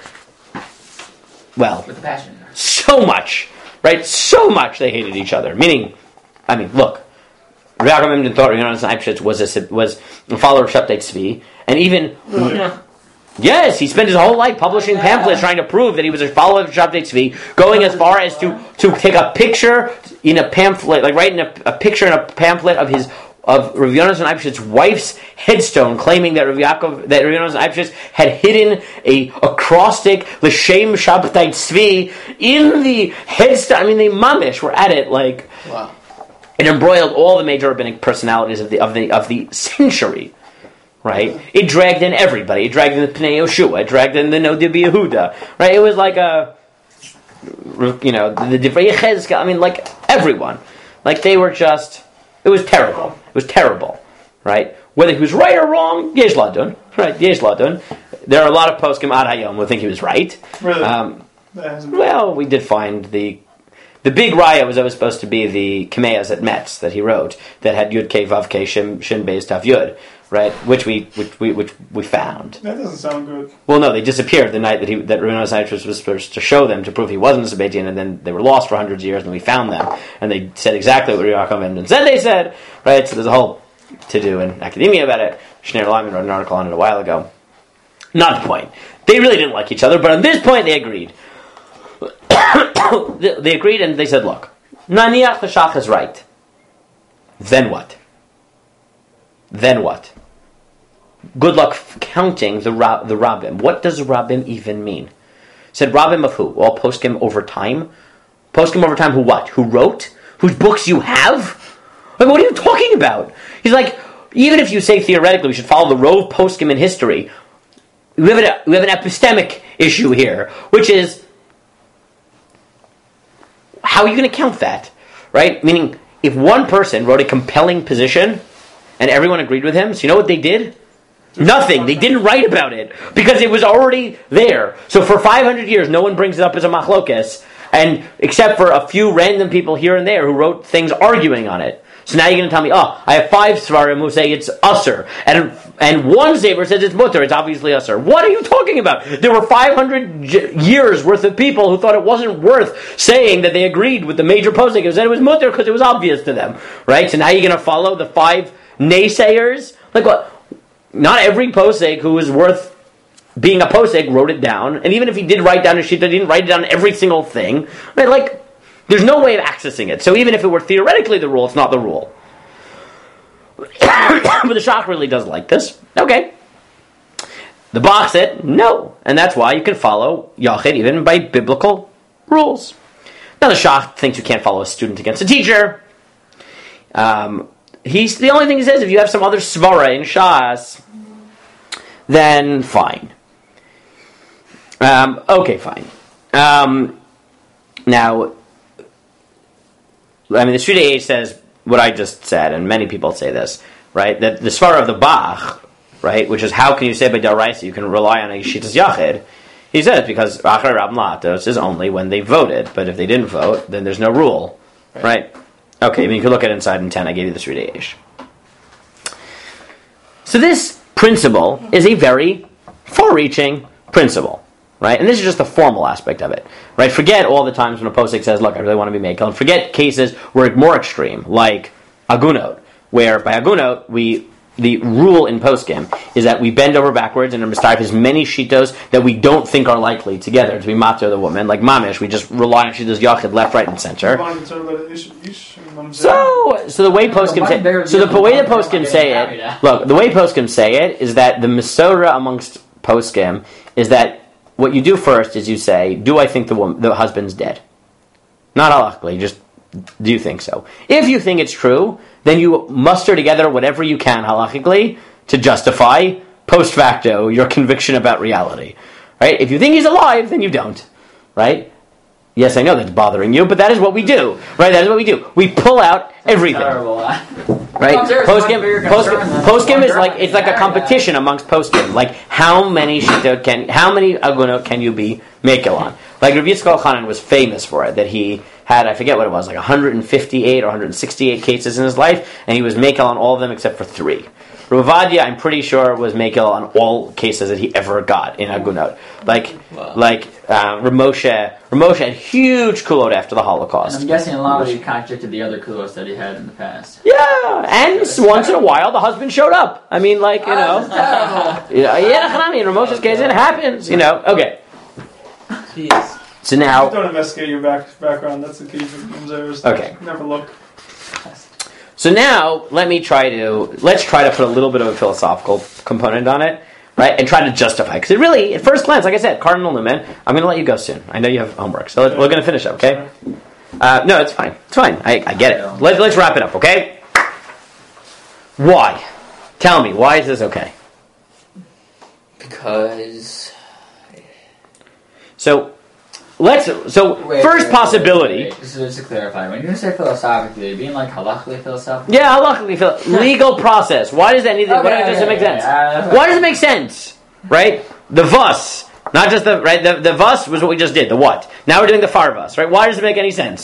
well, with passion. So much, right? So much they hated each other. Meaning, look, Rav Yaakov Emden thought Rav Yonasan Eibshitz was a follower of Shabtai Tzvi, and even, yes, he spent his whole life publishing pamphlets trying to prove that he was a follower of Shabtai Tzvi, going as far as to take a picture in a pamphlet, like writing a picture in a pamphlet of Rav Yonasan Eibshitz's wife's headstone, claiming that Rav Yonasan Eibshitz had hidden a acrostic L'Shem Shabtai Tzvi in the headstone. They mamish were at it like wow. It embroiled all the major rabbinic personalities of the century. Right? It dragged in everybody. It dragged in the Pnei Yoshua. It dragged in the Noda B'Yehuda. Right? It was like the Divrei Yechezkel. Like everyone. Like they were just. It was terrible. It was terrible, right? Whether he was right or wrong, yesh ladun, right? Yesh ladun. There are a lot of poskim ad hayom who think he was right. Really? Well, we did find the The big raya was always supposed to be the Kameas at Metz that he wrote that had Yud K Vav K Shin Beis Tav Yud, right? Which we found. That doesn't sound good. Well, no, they disappeared the night that Rabbeinu Zaytrus was supposed to show them to prove he wasn't a Sabbatean, and then they were lost for hundreds of years, and we found them, and they said exactly what Yaakov Emden said they said, right? So there's a whole to-do in academia about it. Shneur Lyman wrote an article on it a while ago. Not the point. They really didn't like each other, but on this point they agreed. They agreed, and they said, look, Naniach the Shach is right. Then what? Then what? Good luck counting the Rabbim. What does Rabbim even mean? Said Rabbim of who? All poskim over time? Poskim over time who what? Who wrote? Whose books you have? Like, what are you talking about? He's like, even if you say theoretically we should follow the Rove poskim in history, we have an epistemic issue here, which is, how are you going to count that? Right? Meaning, if one person wrote a compelling position and everyone agreed with him, so you know what they did? Nothing. They didn't write about it because it was already there. So for 500 years, no one brings it up as a machlokes, and except for a few random people here and there who wrote things arguing on it. So now you're going to tell me, I have 5 svarim who say it's usser, and one saver says it's mutter. It's obviously usser. What are you talking about? There were 500 years worth of people who thought it wasn't worth saying that they agreed with the major posek and said it was mutter because it was obvious to them, right? So now you're going to follow the 5 naysayers? Like what? Not every posek who is worth being a posek wrote it down, and even if he did write down a shita, he didn't write down every single thing, right? Like, there's no way of accessing it. So even if it were theoretically the rule, it's not the rule. But the Shach really does like this. Okay. The Bach said no. And that's why you can follow Yachid even by biblical rules. Now the Shach thinks you can't follow a student against a teacher. He's the only thing he says, if you have some other svara in Shas, then fine. Okay, fine. Now, I mean, the Sridei says what I just said, and many people say this, right? That the svara of the Bach, right, which is how can you say by Daraisa you can rely on a Yeshitas Yachid, he says because Achar Rab Latos is only when they voted, but if they didn't vote, then there's no rule, right? Okay, I mean, you can look at inside in 10, I gave you the Sridei. So this principle is a very far-reaching principle. Right? And this is just the formal aspect of it. Right? Forget all the times when a posek says, look, I really want to be Mekel. And forget cases where it's more extreme, like Agunot, where by Agunot, the rule in poskim is that we bend over backwards and mistayef as many shitos that we don't think are likely together to be matzah the woman. Like mamish, we just rely on shitos yachid left, right, and center. So the way poskim say, the way the poskim say it, look, the way poskim say it is that the Masorah amongst poskim is that what you do first is you say, do I think the husband's dead? Not halachically, just do you think so? If you think it's true, then you muster together whatever you can halachically to justify post facto your conviction about reality. Right? If you think he's alive, then you don't. Right? Yes, I know that's bothering you, but that is what we do. Right? That is what we do. We pull out everything. Right? Poskim is like, it's like a competition amongst poskim. Like how many agunot can you be mekel on? Like Rabbi Yitzchak Elchanan was famous for it, that he had, I forget what it was, like 158 or 168 cases in his life, and he was mekel on all of them except for 3. Rav Ovadia, I'm pretty sure, was mekel on all cases that he ever got in agunot. Rav Moshe had huge kulot after the Holocaust. And I'm guessing a lot of it contradicted the other kulos that he had in the past. Yeah, and once in a while the husband showed up. I mean, like, you know. In Rav Moshe's case, it happens, you know. Okay. Jeez. So now... Don't investigate your background. That's the key for Mamzer's. Okay. Never look. So now, let's try to put a little bit of a philosophical component on it, right? And try to justify. Because it really, at first glance, like I said, Cardinal Newman, I'm going to let you go soon. I know you have homework. So we're going to finish up, okay? No, it's fine. It's fine. I get it. Let's wrap it up, okay? Why? Tell me, why is this okay? Because... First possibility. Just to clarify, when you say philosophically, you mean like halachically philosophical? Yeah, halachically legal process. Why does that need? Why does it make sense? Why does it make sense? Right? The vus, not just the right. The vus was what we just did. The what? Now we're doing the farvus. Right? Why does it make any sense?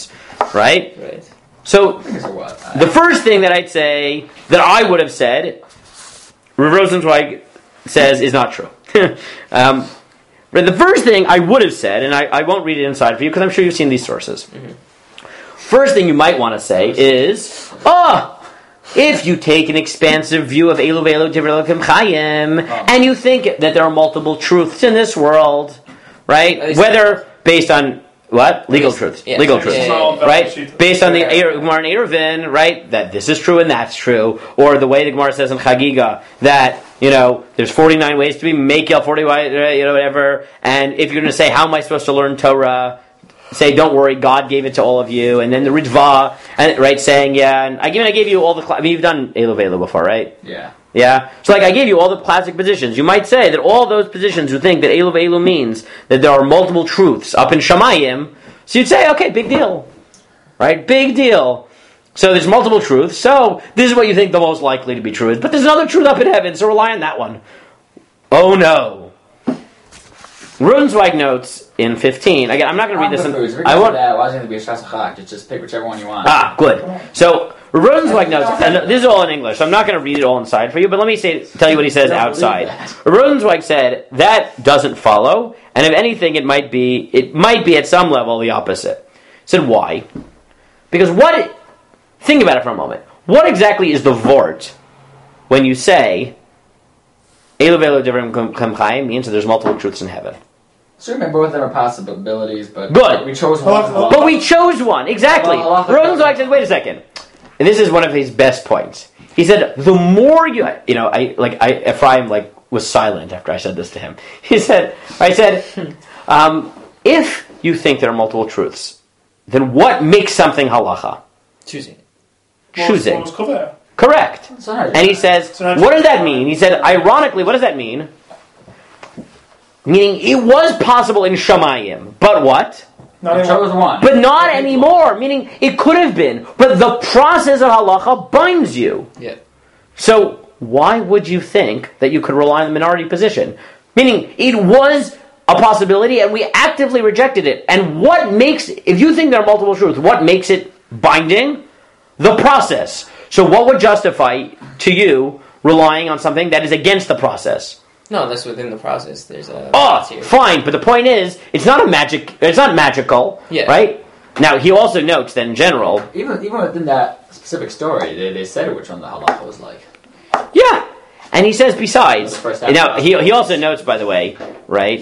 Right? Right. So, the first thing that I'd say, that I would have said, Rav Rosenzweig says is not true. But the first thing I would have said, and I won't read it inside for you because I'm sure you've seen these sources. Mm-hmm. First thing you might want to say is, if you take an expansive view of Elu V'Elu Divrei Elokim Chayim, and you think that there are multiple truths in this world, right? Whether based on what? Legal truths. Yeah. Legal truths. Right? Based on the Gemara and Eruvin, right? That this is true and that's true. Or the way the Gemara says in Chagiga, that, there's 49 ways to be Mekel, 40 ways, whatever. And if you're going to say, how am I supposed to learn Torah? Say, don't worry, God gave it to all of you. And then the Ritva, right, saying, and I gave you all the... you've done Elu V'Elu before, right? Yeah. Yeah? So, I gave you all the classic positions. You might say that all those positions who think that Elu V'Elu means that there are multiple truths up in Shamayim, so you'd say, okay, big deal. Right? Big deal. So there's multiple truths. So this is what you think the most likely to be true is. But there's another truth up in heaven, so rely on that one. Oh, no. Rosenzweig notes in 15. Again, I'm not going to read this. I want that. Why is it going to be a Shas Just pick whichever one you want. Good. So Rosenzweig notes, and this is all in English, so I'm not going to read it all inside for you, but let me tell you what he says outside. Rosenzweig said, that doesn't follow, and if anything, it might be at some level the opposite. He said, why? Because think about it for a moment. What exactly is the vort when you say, Elu V'Elu Divrei Elokim Chayim means that there's multiple truths in heaven? So remember both of them are possibilities, but good. We chose one. But we chose one, exactly. Rosenzweig says, wait a second. And this is one of his best points. He said, the more Ephraim was silent after I said this to him. I said, if you think there are multiple truths, then what makes something halacha? Choosing. Correct. And he says, what does that mean? He said, ironically, what does that mean? Meaning, it was possible in Shamayim, but what? Chose one. But not anymore. Meaning, it could have been. But the process of halacha binds you. Yeah. So, why would you think that you could rely on the minority position? Meaning, it was a possibility, and we actively rejected it. And if you think there are multiple truths, what makes it binding? The process. So, what would justify to you relying on something that is against the process? No, that's within the process. There's a... fine. But the point is, it's not magical, right? Now, he also notes that in general... Even within that specific story, they said which one the halacha was like. Yeah. And he says, besides... Now, he also notes, by the way, right?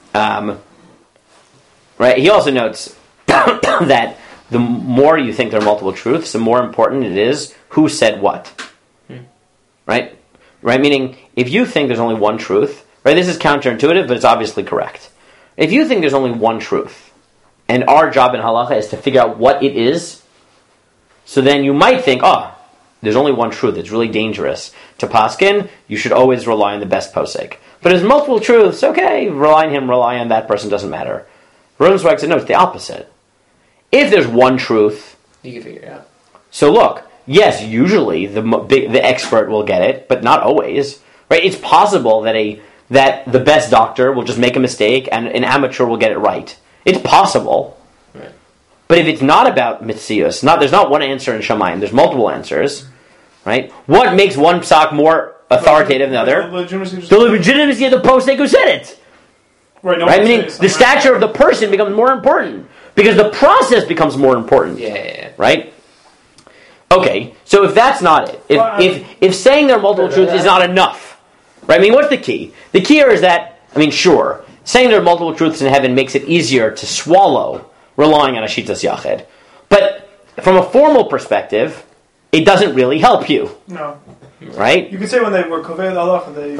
He also notes that the more you think there are multiple truths, the more important it is who said what. Right? Right? Meaning, if you think there's only one truth, right? This is counterintuitive, but it's obviously correct. If you think there's only one truth, and our job in halacha is to figure out what it is, so then you might think, there's only one truth. It's really dangerous. To paskin, you should always rely on the best posek. But there's multiple truths. Okay, rely on him, rely on that person, doesn't matter. Rosenzweig said, no, it's the opposite. If there's one truth, you can figure it out. So look, yes, usually the expert will get it, but not always. Right? It's possible that the best doctor will just make a mistake and an amateur will get it right. It's possible. Right. But if it's not about mitzius, there's not one answer in Shamayim, there's multiple answers. Right? What makes one psak more authoritative than the other? The legitimacy of the posek who said it. Right? Meaning the stature of the person becomes more important because the process becomes more important. Yeah. Right? Okay, so if that's not it, if saying there are multiple truths is not enough, right? What's the key? The key here is that, sure, saying there are multiple truths in heaven makes it easier to swallow relying on a shitas yached. But from a formal perspective, it doesn't really help you. No. Right? You could say when they were kovei halacha, they...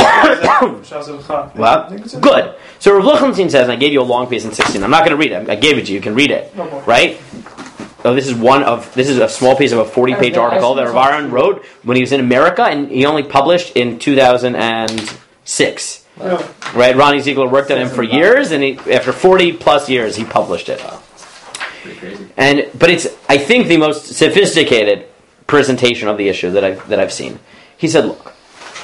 Well, good. So Rav Lichtenstein says, and I gave you a long piece in 16. I'm not going to read it. I gave it to you. You can read it. Right? Oh, this is a small piece of a 40-page article that Rav Aharon wrote when he was in America, and he only published in 2006. Yeah. Right? Ronnie Ziegler worked on him for years, and after 40 plus years, he published it. Pretty crazy. But it's, I think, the most sophisticated presentation of the issue that I've seen. He said, look,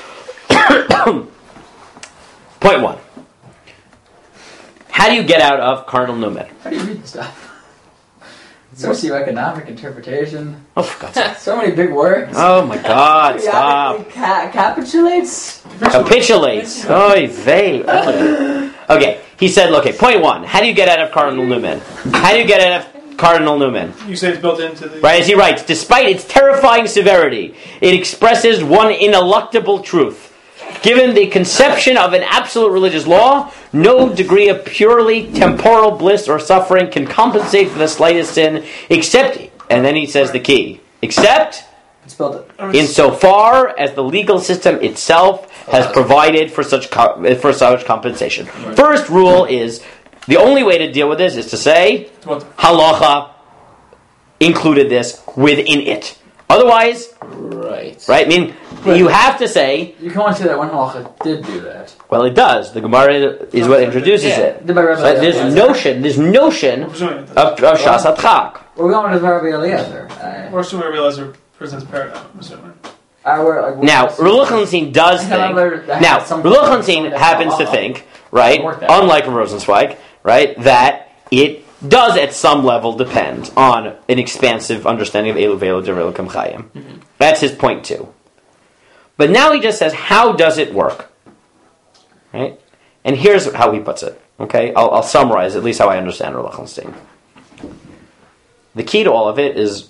point one. How do you get out of cardinal no matter? How do you read this stuff? Socioeconomic interpretation. Oh, for God's sake. So many big words. Oh my God! Stop. Capitulates. Capitulates. Oy vey. Okay. He said, okay, point one. How do you get out of Cardinal Newman? How do you get out of Cardinal Newman? You say it's built into the... Right, as he writes, despite its terrifying severity, it expresses one ineluctable truth. Given the conception of an absolute religious law, no degree of purely temporal bliss or suffering can compensate for the slightest sin, except, and then he says the key, except insofar as the legal system itself has provided for such compensation. First rule is, the only way to deal with this is to say, halacha included this within it. Otherwise, right? I mean, you have to say... You can only say that one halacha did do that. Well, it does. The Gemara is what introduces it. But there's notion of Shas HaDchak. We're going to Rabbi Eliezer. We're assuming Rabbi Eliezer presents paradigm, I'm assuming. Now, Ruluch does think... Now, Ruluch happens to think, right, unlike Rosenzweig, right, that it does at some level depend on an expansive understanding of Elu Velu Derelu Kam Chayim. That's his point too. But now he just says, how does it work? Right? And here's how he puts it. Okay, I'll summarize at least how I understand Ruluch. The key to all of it is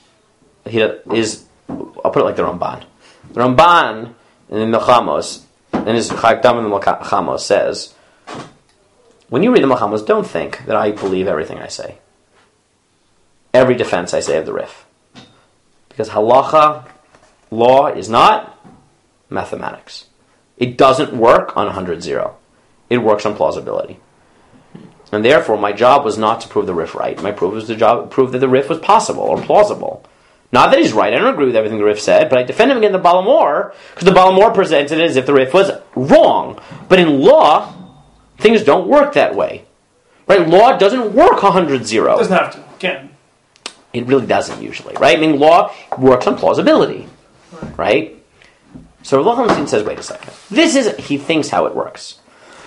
I'll put it like the Ramban. The Ramban in the Milchamos, in his Chagdam in the Milchamos, says, when you read the Milchamos, don't think that I believe everything I say. Every defense I say of the Rif. Because halacha, law, is not mathematics. It doesn't work on 100-0. It works on plausibility. And therefore, my job was not to prove the Rif right. My proof was to prove that the Rif was possible or plausible. Not that he's right. I don't agree with everything the Rif said, but I defend him against the Balamor because the Balamor presented it as if the Rif was wrong. But in law, things don't work that way. Right? Law doesn't work 100-0. It doesn't have to. It can. It really doesn't usually, right? I mean, law works on plausibility, right? So Rav Hamzin says, wait a second. He thinks how it works.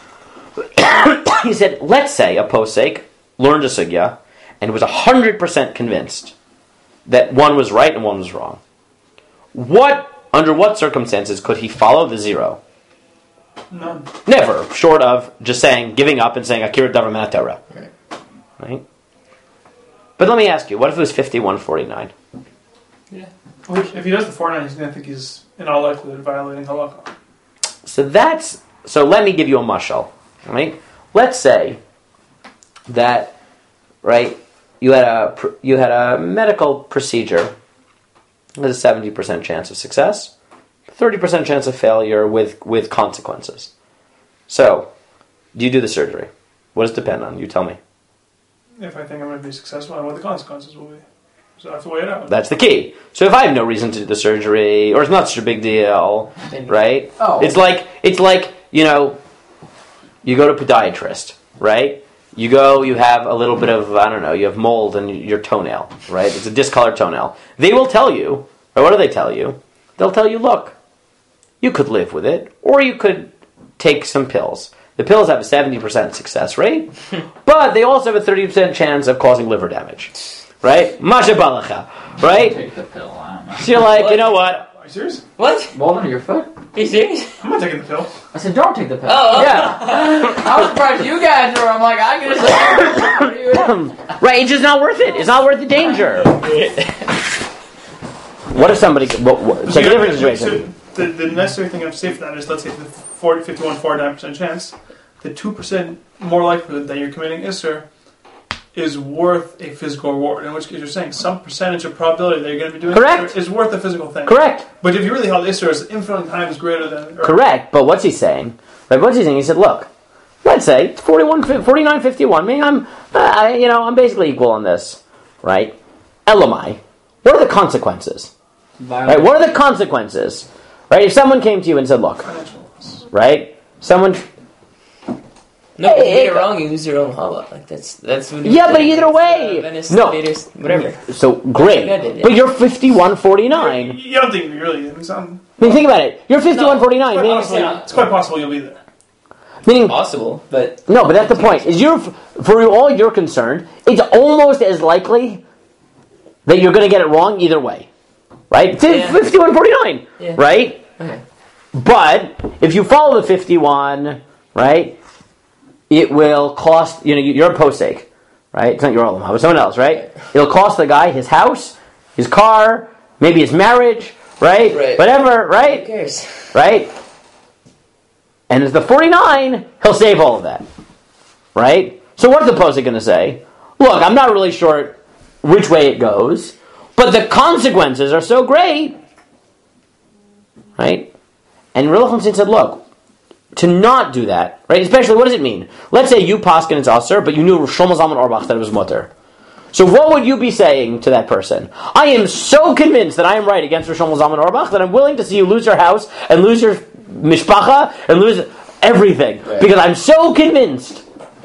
He said, let's say a posek learned a sugya and was 100% convinced that one was right and one was wrong. Under what circumstances could he follow the zero? None. Never, short of just giving up and saying, Akira Davar Min HaTorah. Right? But let me ask you, what if it was 51-49? Yeah. Well, if he does the 49, he's going to think he's in all likelihood violating halakha. So let me give you a mashal. Right? Let's say that, right, you had a medical procedure with a 70% chance of success, 30% chance of failure with consequences. So, do you do the surgery? What does it depend on? You tell me. If I think I'm going to be successful, I know what the consequences will be. So I have to weigh it out. That's the key. So if I have no reason to do the surgery, or it's not such a big deal, right? Oh. It's like, you know, you go to a podiatrist, right? You have a little bit of, you have mold in your toenail, right? It's a discolored toenail. They will tell you, or what do they tell you? They'll tell you, look, you could live with it, or you could take some pills. The pills have a 70% success rate, but they also have a 30% chance of causing liver damage. Right? Masha balacha. Right? Take the pill. So you're like, you know what? Are you serious? What? Mold under your foot? Are you serious? I'm not taking the pill. I said, don't take the pill. Oh, yeah. I was surprised you guys were. I'm like, I'm going to say. Right, it's just not worth it. It's not worth the danger. What if somebody... Take a different situation. So the necessary thing I have to say for that is, let's say the 49% chance, the 2% more likelihood that you're committing Isser is worth a physical reward. In which case you're saying some percentage of probability that you're going to be doing Correct. Isser is worth a physical thing. Correct. But if you really held Isser as infinite times greater than... Correct, but what's he saying? Right, what's he saying? He said, look, let's say it's 49-51. Maybe I'm basically equal on this. Right? Elamai. What are the consequences? Right? What are the consequences? Right? If someone came to you and said, look, right? Someone... No, if you get it wrong, you lose your own halva. Like that's yeah, but either way, no, whatever. So great, but you're 51-49. You don't think you really? Think about it. You're 51-49. It's quite possible you'll be there. Meaning possible, but no, but that's the point. For all you're concerned, it's almost as likely that you're going to get it wrong either way. Right? 51-49. Yeah. Right? Okay. But if you follow the 51, right, it will cost, you're a posek, right? It's not your olam haba, it's someone else, right? It'll cost the guy his house, his car, maybe his marriage, right? Whatever, right? Who cares? Right? And as the 49, he'll save all of that. Right? So what's the posek going to say? Look, I'm not really sure which way it goes, but the consequences are so great. Right? And Reb Eliezer said, look, to not do that, right? Especially, what does it mean? Let's say you paskin it's aser, but you knew Shlomo Zalman Auerbach that it was mutter. So what would you be saying to that person? I am so convinced that I am right against Shlomo Zalman Auerbach that I'm willing to see you lose your house and lose your mishpacha and lose everything. Right. Because I'm so convinced.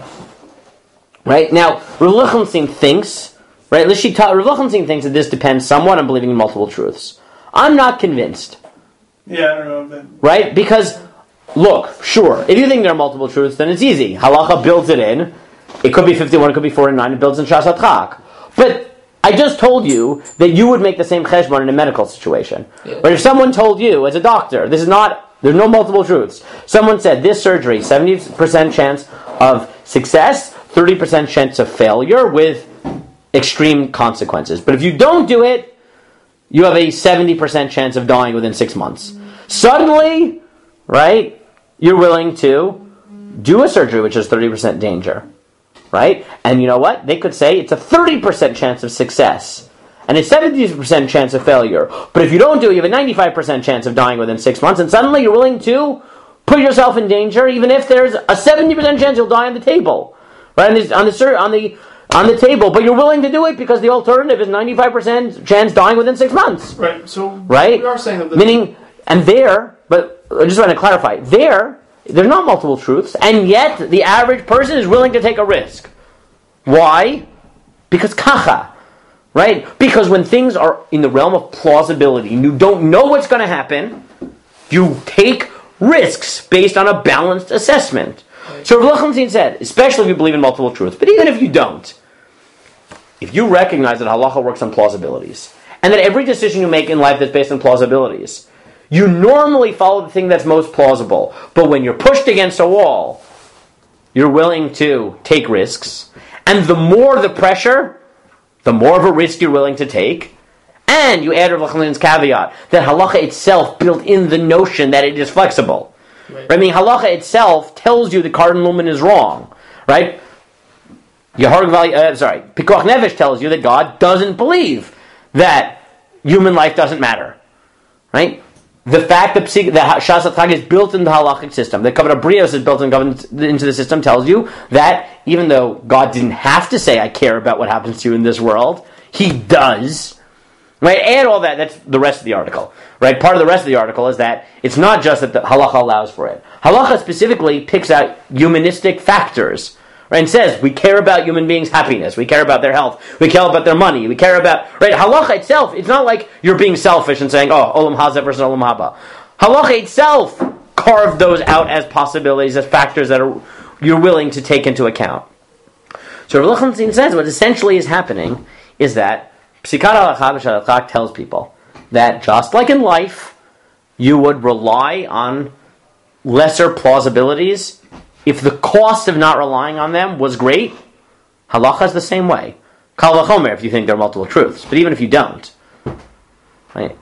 Right? Now, Reb Eliezer thinks, right? Reb Eliezer thinks that this depends somewhat on believing in multiple truths. I'm not convinced. Yeah, I don't know. Right? Because, look, sure, if you think there are multiple truths, then it's easy. Halacha builds it in. It could be 51, it could be 49, it builds in Shas HaTchak. But I just told you that you would make the same cheshbon in a medical situation. Yeah. But if someone told you, as a doctor, there's no multiple truths. Someone said, this surgery, 70% chance of success, 30% chance of failure with extreme consequences. But if you don't do it, you have a 70% chance of dying within 6 months. Suddenly, right, you're willing to do a surgery which is 30% danger. Right? And you know what? They could say it's a 30% chance of success and a 70% chance of failure. But if you don't do it, you have a 95% chance of dying within 6 months, and suddenly you're willing to put yourself in danger even if there's a 70% chance you'll die on the table. Right? On the table, but you're willing to do it because the alternative is 95% chance dying within 6 months. Right. So right? We are saying that meaning, and there, but I just want to clarify, there's not multiple truths, and yet the average person is willing to take a risk. Why? Because kacha. Right? Because when things are in the realm of plausibility and you don't know what's going to happen, you take risks based on a balanced assessment. Right. So Reb Eliezer said, especially if you believe in multiple truths, but even if you don't, if you recognize that halacha works on plausibilities, and that every decision you make in life that's based on plausibilities, you normally follow the thing that's most plausible. But when you're pushed against a wall, you're willing to take risks. And the more the pressure, the more of a risk you're willing to take. And you add Reb Eliezer caveat that halacha itself built in the notion that it is flexible. Right. I mean, halacha itself tells you the cardinal lumen is wrong. Right? Pikuach Nefesh tells you that God doesn't believe that human life doesn't matter. Right? The fact that Shas HaTchak is built into the halachic system, that Kavanah Brios is built into the system, tells you that even though God didn't have to say, I care about what happens to you in this world, He does. Right? Add all that, that's the rest of the article. Right? Part of the rest of the article is that it's not just that the halacha allows for it. Halacha specifically picks out humanistic factors. Right, and says, we care about human beings' happiness, we care about their health, we care about their money, we care about... Right, halacha itself, it's not like you're being selfish and saying, oh, olam hazeh versus olam haba. Halacha itself carved those out as possibilities, as factors that you're willing to take into account. So Reb Eliezer says what essentially is happening is that Psikat Halacha B'Shas HaTchak tells people that just like in life, you would rely on lesser plausibilities. If the cost of not relying on them was great, halacha is the same way. Kal v'chomer if you think there are multiple truths, but even if you don't, right?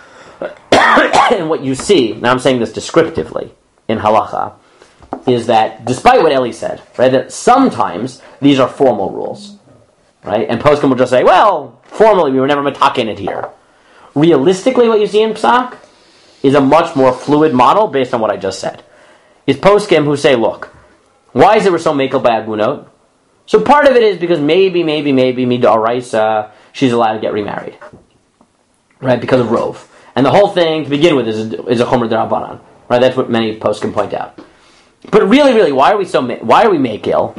And what you see, now I'm saying this descriptively in halacha, is that despite what Eli said, right, that sometimes these are formal rules, right? And poskim will just say, well, formally we were never matakin it here. Realistically, what you see in Psak is a much more fluid model based on what I just said. Is poskim who say, look, why is it we're so makel by agunot? So part of it is because maybe mid'oraisa she's allowed to get remarried, right? Because of rov, and the whole thing to begin with is a chomer d'Rabbanan, right? That's what many poskim point out. But really, why are we makel?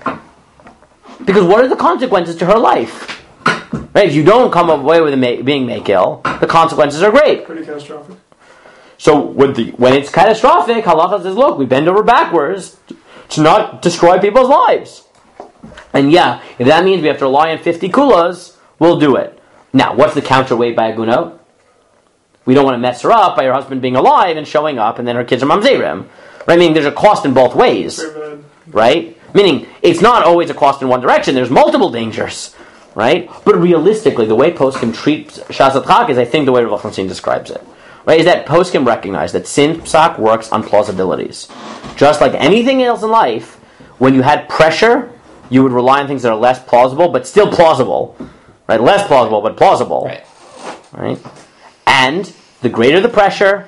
Because what are the consequences to her life? Right? If you don't come away with being makel, the consequences are great. Pretty catastrophic. So when it's catastrophic, halacha says, look, we bend over backwards to not destroy people's lives. And yeah, if that means we have to rely on 50 kulas, we'll do it. Now, what's the counterweight by Agunot? We don't want to mess her up by her husband being alive and showing up, and then her kids are mamzerim. Right? Meaning there's a cost in both ways. Right? Meaning it's not always a cost in one direction. There's multiple dangers. Right? But realistically, the way poskim treat Shas Chak is, I think, the way Rav Chaim describes it. Right? Is that poskim recognize that sin psak works on plausibilities. Just like anything else in life, when you had pressure, you would rely on things that are less plausible, but still plausible. Right? Less plausible, but plausible. Right. Right? And the greater the pressure,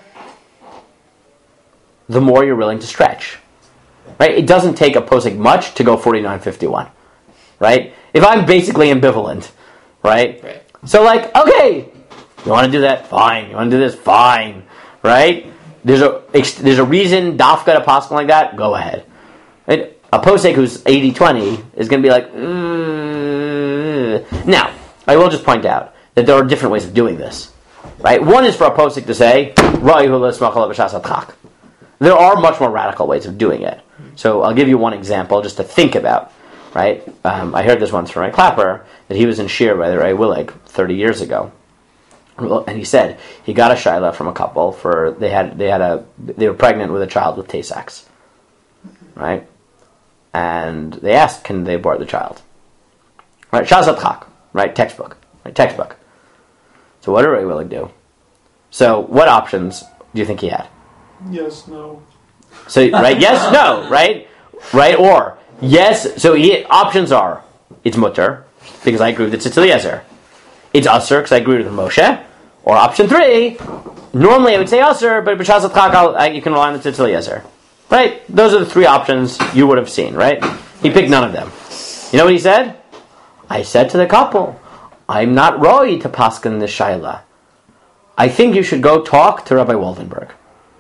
the more you're willing to stretch. Right? It doesn't take a posik much to go 49-51. Right? If I'm basically ambivalent, right? So like, okay, you want to do that? Fine. You want to do this? Fine. Right? There's a reason dafka to paskin like that? Go ahead. Right? A posek who's 80-20 is going to be like, Now, I will just point out that there are different ways of doing this. Right? One is for a posek to say, there are much more radical ways of doing it. So I'll give you one example just to think about. Right? I heard this once from Ray Clapper, that he was in Shir by the Ray Willig 30 years ago. And he said he got a shaila from a couple for they were pregnant with a child with Tay-Sachs. Right? And they asked, can they abort the child? Right? Shas Chak. Right? Textbook. Right? Textbook. So what did Ray Willig do? So what options do you think he had? Yes, no. So right, yes, no, right? Right, or yes, so options are, it's mutter, because I agree with the Tzitz Eliezer. It's usher, because I agree with Moshe. Or option 3, normally I would say usher, but b'shas Chak you can rely on the Tzitz Eliezer. Right? Those are the 3 options you would have seen, right? He picked none of them. You know what he said? I said to the couple, I'm not roi to paskin the shaila. I think you should go talk to Rabbi Waldenberg.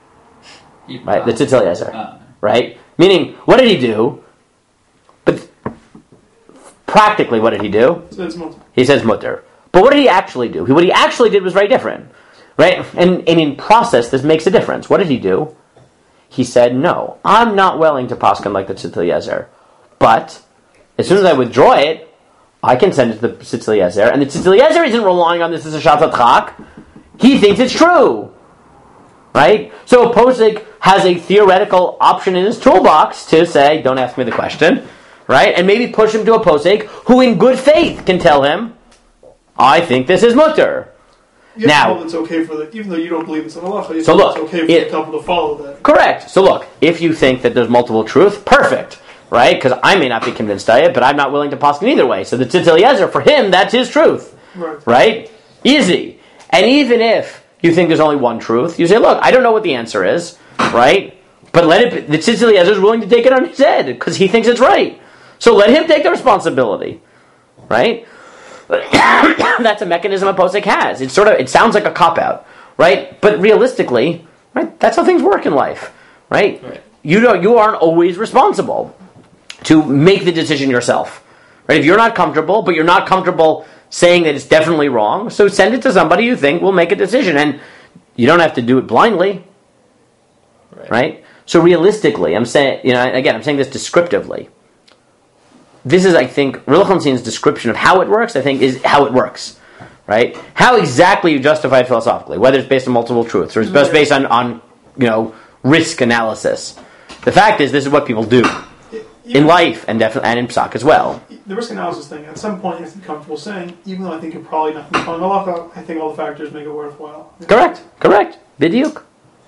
Right? The Tzitz Eliezer. Right? Meaning, what did he do? But practically, what did he do? He says mutter. But what did he actually do? What he actually did was very different. Right? And in process, this makes a difference. What did he do? He said, no, I'm not willing to paskin like the Tzitz Eliezer. But as soon as I withdraw it, I can send it to the Tzitz Eliezer. And the Tzitz Eliezer isn't relying on this as a Shas Chak. He thinks it's true. Right? So a posik has a theoretical option in his toolbox to say, don't ask me the question. Right? And maybe push him to a posik who in good faith can tell him, I think this is mutter. Now, it's okay for even though you don't believe it's an halacha, it's okay for the couple to follow that. Correct. So look, if you think that there's multiple truth, perfect. Right? Because I may not be convinced by it, but I'm not willing to paskin either way. So the Tzitz Eliezer, for him, that's his truth. Right? Easy. And even if you think there's only one truth, you say, look, I don't know what the answer is, right? But the Tzitz Eliezer is willing to take it on his head because he thinks it's right. So let him take the responsibility, right? That's a mechanism a posek has. It sounds like a cop-out, right? But realistically, right, that's how things work in life, right? You aren't always responsible to make the decision yourself, right? If you're not comfortable, but you're not comfortable saying that it's definitely wrong, so send it to somebody you think will make a decision, and you don't have to do it blindly, right? So realistically, I'm saying, I'm saying this descriptively. This is, I think, Rav Chaim's description of how it works, I think, is how it works, right? How exactly you justify it philosophically, whether it's based on multiple truths, or it's based on risk analysis. The fact is, this is what people do in life, and in psak as well. The risk analysis thing, at some point you have to be comfortable saying, even though I think you're probably not going to find halacha, I think all the factors make it worthwhile. Correct. Bidyuk.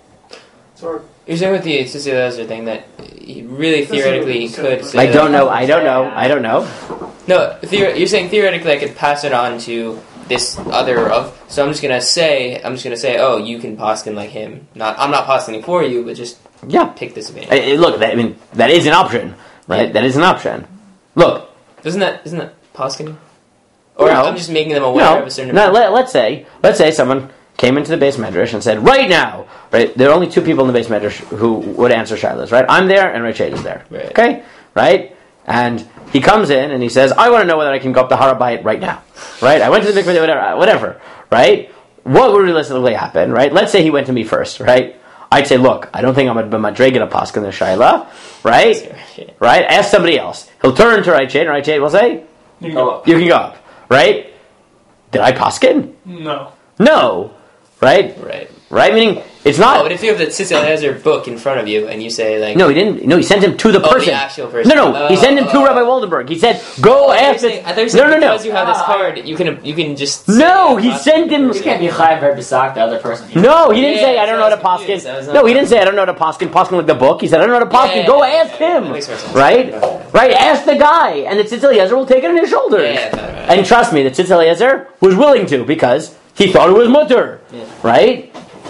You're saying with the Tzitz Eliezer thing that really theoretically could say I don't know. No, you're saying theoretically I could pass it on to this other of. So I'm just gonna say, oh, you can paskin like him. I'm not paskining for you, but just pick this advantage. Look, that is an option, right? Yeah. That is an option. Look, isn't that paskining? Or no, I'm just making them aware of a certain. No, let's say someone came into the base medrash and said, right now, right? There are only 2 people in the base medrash who would answer shilas, right? I'm there and Rachel is there. Right. Okay, right? And he comes in and he says, I want to know whether I can go up to Har HaBayit right now, right? I went to the mikveh, whatever, right? What would realistically happen, right? Let's say he went to me first, right? I'd say, look, I don't think I'm a madrega to paskin the shaila, right? Right? Ask somebody else. He'll turn to Rachel and Rachel will say, you can go up, right? Did I paskin? No. Right? Right? Meaning, it's not... Oh, but if you have the Tzitz Eliezer book in front of you, and you say, like... No, he didn't. No, he sent him to the person. the actual person. No, he sent him to Rabbi Waldenberg. He said, go ask it. I thought you said because you have this card, you can just... No, he sent him... You can't be chayav besak the other person. No, he didn't say, I don't know how to paskin. No, he didn't say, I don't know how to paskin. Paskin like the book. He said, I don't know how to paskin. Go ask him. Right? Right? Ask the guy. And the Tzitz Eliezer will take it on his shoulders. And trust me, the Tzitz Eliezer was willing to because he thought it was mutter. Right?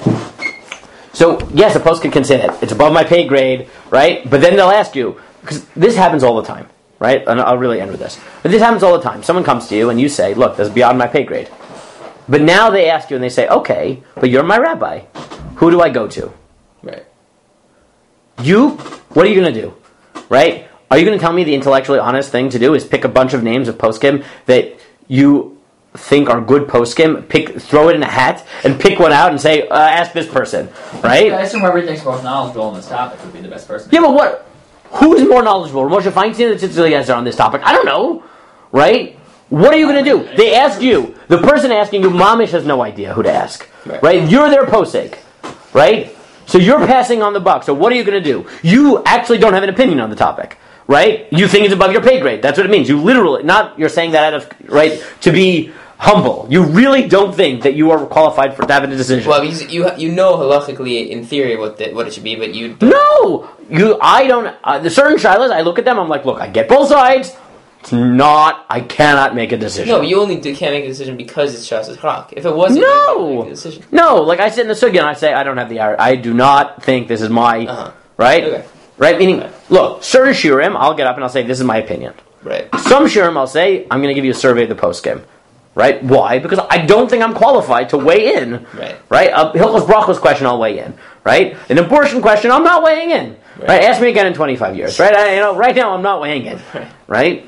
So, yes, a poskim can say that. It's above my pay grade, right? But then they'll ask you, because this happens all the time, right? And I'll really end with this. But this happens all the time. Someone comes to you and you say, look, this is beyond my pay grade. But now they ask you and they say, okay, but you're my rabbi. Who do I go to? Right. What are you going to do? Right? Are you going to tell me the intellectually honest thing to do is pick a bunch of names of poskim that you think are good poskim, throw it in a hat, and pick one out and say, ask this person, right? I assume whoever thinks most knowledgeable on this topic would be the best person. Yeah, but what? Who's more knowledgeable? Moshe Feinstein or Tzitz Eliezer on this topic? I don't know, right? What are you going to do? They ask you. The person asking you, Mamish has no idea who to ask, right? You're their posek, right? So you're passing on the buck. So what are you going to do? You actually don't have an opinion on the topic. Right? You think it's above your pay grade. That's what it means. You literally, you're saying that out of, right, to be humble. You really don't think that you are qualified to have a decision. Well, you know halachically, in theory, what it should be, but you don't. No! I don't, the certain shilas, I look at them, I'm like, look, I get both sides. I cannot make a decision. No, you only can't make a decision because it's Shas Chak. If it wasn't, you can't make a decision. No, like I sit in the sugya and I say, I don't have the hour. I do not think this is my, right? Okay. Right? Meaning, look, certain shiurim, I'll get up and I'll say, this is my opinion. Right. Some shiurim, I'll say, I'm going to give you a survey of the post-game. Right? Why? Because I don't think I'm qualified to weigh in. Right? A Hilchos Brachos question, I'll weigh in. Right? An abortion question, I'm not weighing in. Right? Ask me again in 25 years. Right? Right now, I'm not weighing in. Right?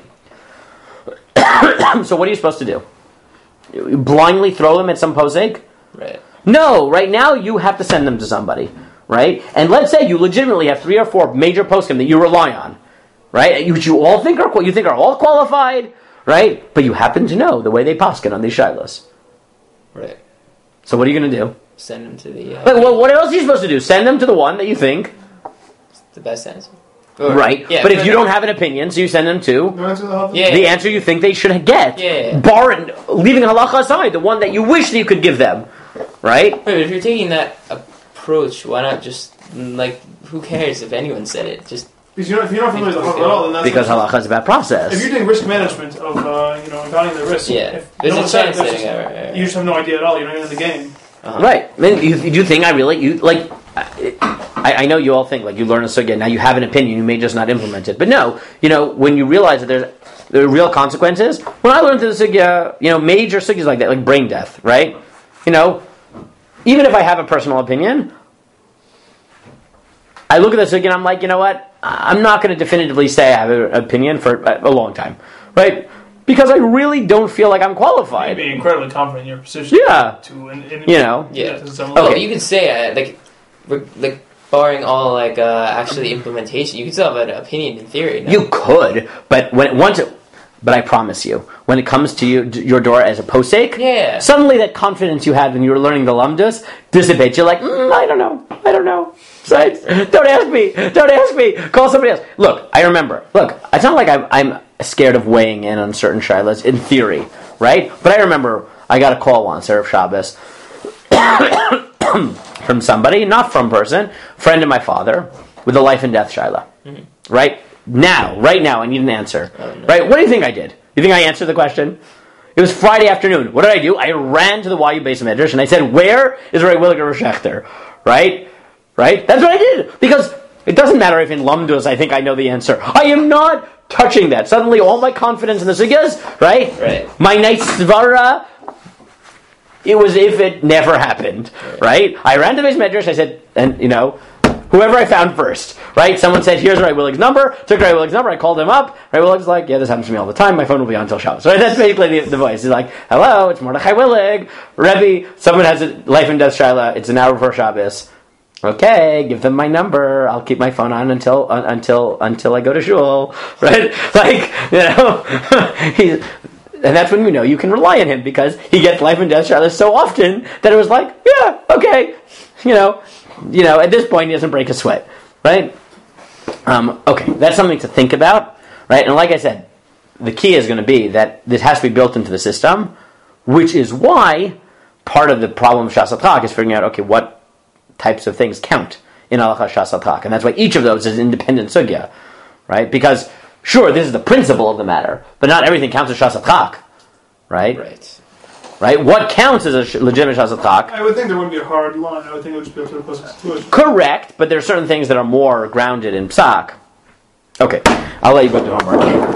So what are you supposed to do? You blindly throw them at some posek? Right. No. Right now, you have to send them to somebody. Right? And let's say you legitimately have 3 or 4 major poskim that you rely on, right? You all think are all qualified, right? But you happen to know the way they poskin on these shilas. Right. So what are you going to do? Send them to the... what else are you supposed to do? Send them to the one that you think... the best answer. Right. Yeah, but if you don't have an opinion, so you send them to the answer you think they should get. Leaving halacha aside, the one that you wish that you could give them. Right? Wait, but if you're taking that approach, why not just, who cares if anyone said it? Just because if you're not familiar with halacha at all, then that's because halacha is about process. If you're doing risk management of evaluating the risk, if there's a chance you just have no idea at all. You're not in the game. Right. I mean, you think I know you all think you learn a sugya, now you have an opinion, you may just not implement it. But no, when you realize that there are real consequences. When I learned the sugya, major sugyas like that, like brain death, right? Even if I have a personal opinion, I look at the sugya and I'm like, you know what? I'm not going to definitively say I have an opinion for a long time, right? Because I really don't feel like I'm qualified. You'd be incredibly confident in your position. Yeah. Okay. You can say barring all actually implementation, you can still have an opinion in theory. No? You could, but but I promise you, when it comes to your door as a posek, suddenly that confidence you had when you were learning the lamdas dissipates. You're like, I don't know. Right? Don't ask me. Call somebody else. Look, I remember. It's not like I'm scared of weighing in on certain shilas in theory, right? But I remember I got a call once, Erev Shabbos, from somebody, not from person, friend of my father, with a life and death shilah. Mm-hmm. Right now, I need an answer. Right? What do you think I did? You think I answered the question? It was Friday afternoon. What did I do? I ran to the YU Beis Medrash and I said, "Where is Ray Williger Shechter?" Right? That's what I did. Because it doesn't matter if in Lamdus I think I know the answer. I am not touching that. Suddenly all my confidence in the sugyas, right? My nice svara, it was if it never happened, right? I ran to Beis Medrash, I said, and whoever I found first, right? Someone said, here's Ray Willig's number, took Ray Willig's number, I called him up, Ray Willig's like, yeah, this happens to me all the time, my phone will be on until Shabbos. Right? That's basically the voice. He's like, hello, it's Mordechai Willig, Rebbe, someone has a life and death shilah, it's an hour before Shabbos. Okay, give them my number. I'll keep my phone on until I go to shul, right? And that's when you know you can rely on him, because he gets life and death shalas so often that it was like, yeah, okay, at this point he doesn't break a sweat, right? Okay, that's something to think about, right? And like I said, the key is going to be that this has to be built into the system, which is why part of the problem of Shas HaTrak is figuring out, okay, what types of things count in Halacha Shas HaTrak, and that's why each of those is independent sugya, right? Because sure, this is the principle of the matter, but not everything counts as Shas HaTrak, right? Right? What counts as a legitimate Shas HaTrak? I would think there wouldn't be a hard line. I would think it would just be up to the closest situation. Correct, but there are certain things that are more grounded in psak. Okay, I'll let you go do homework.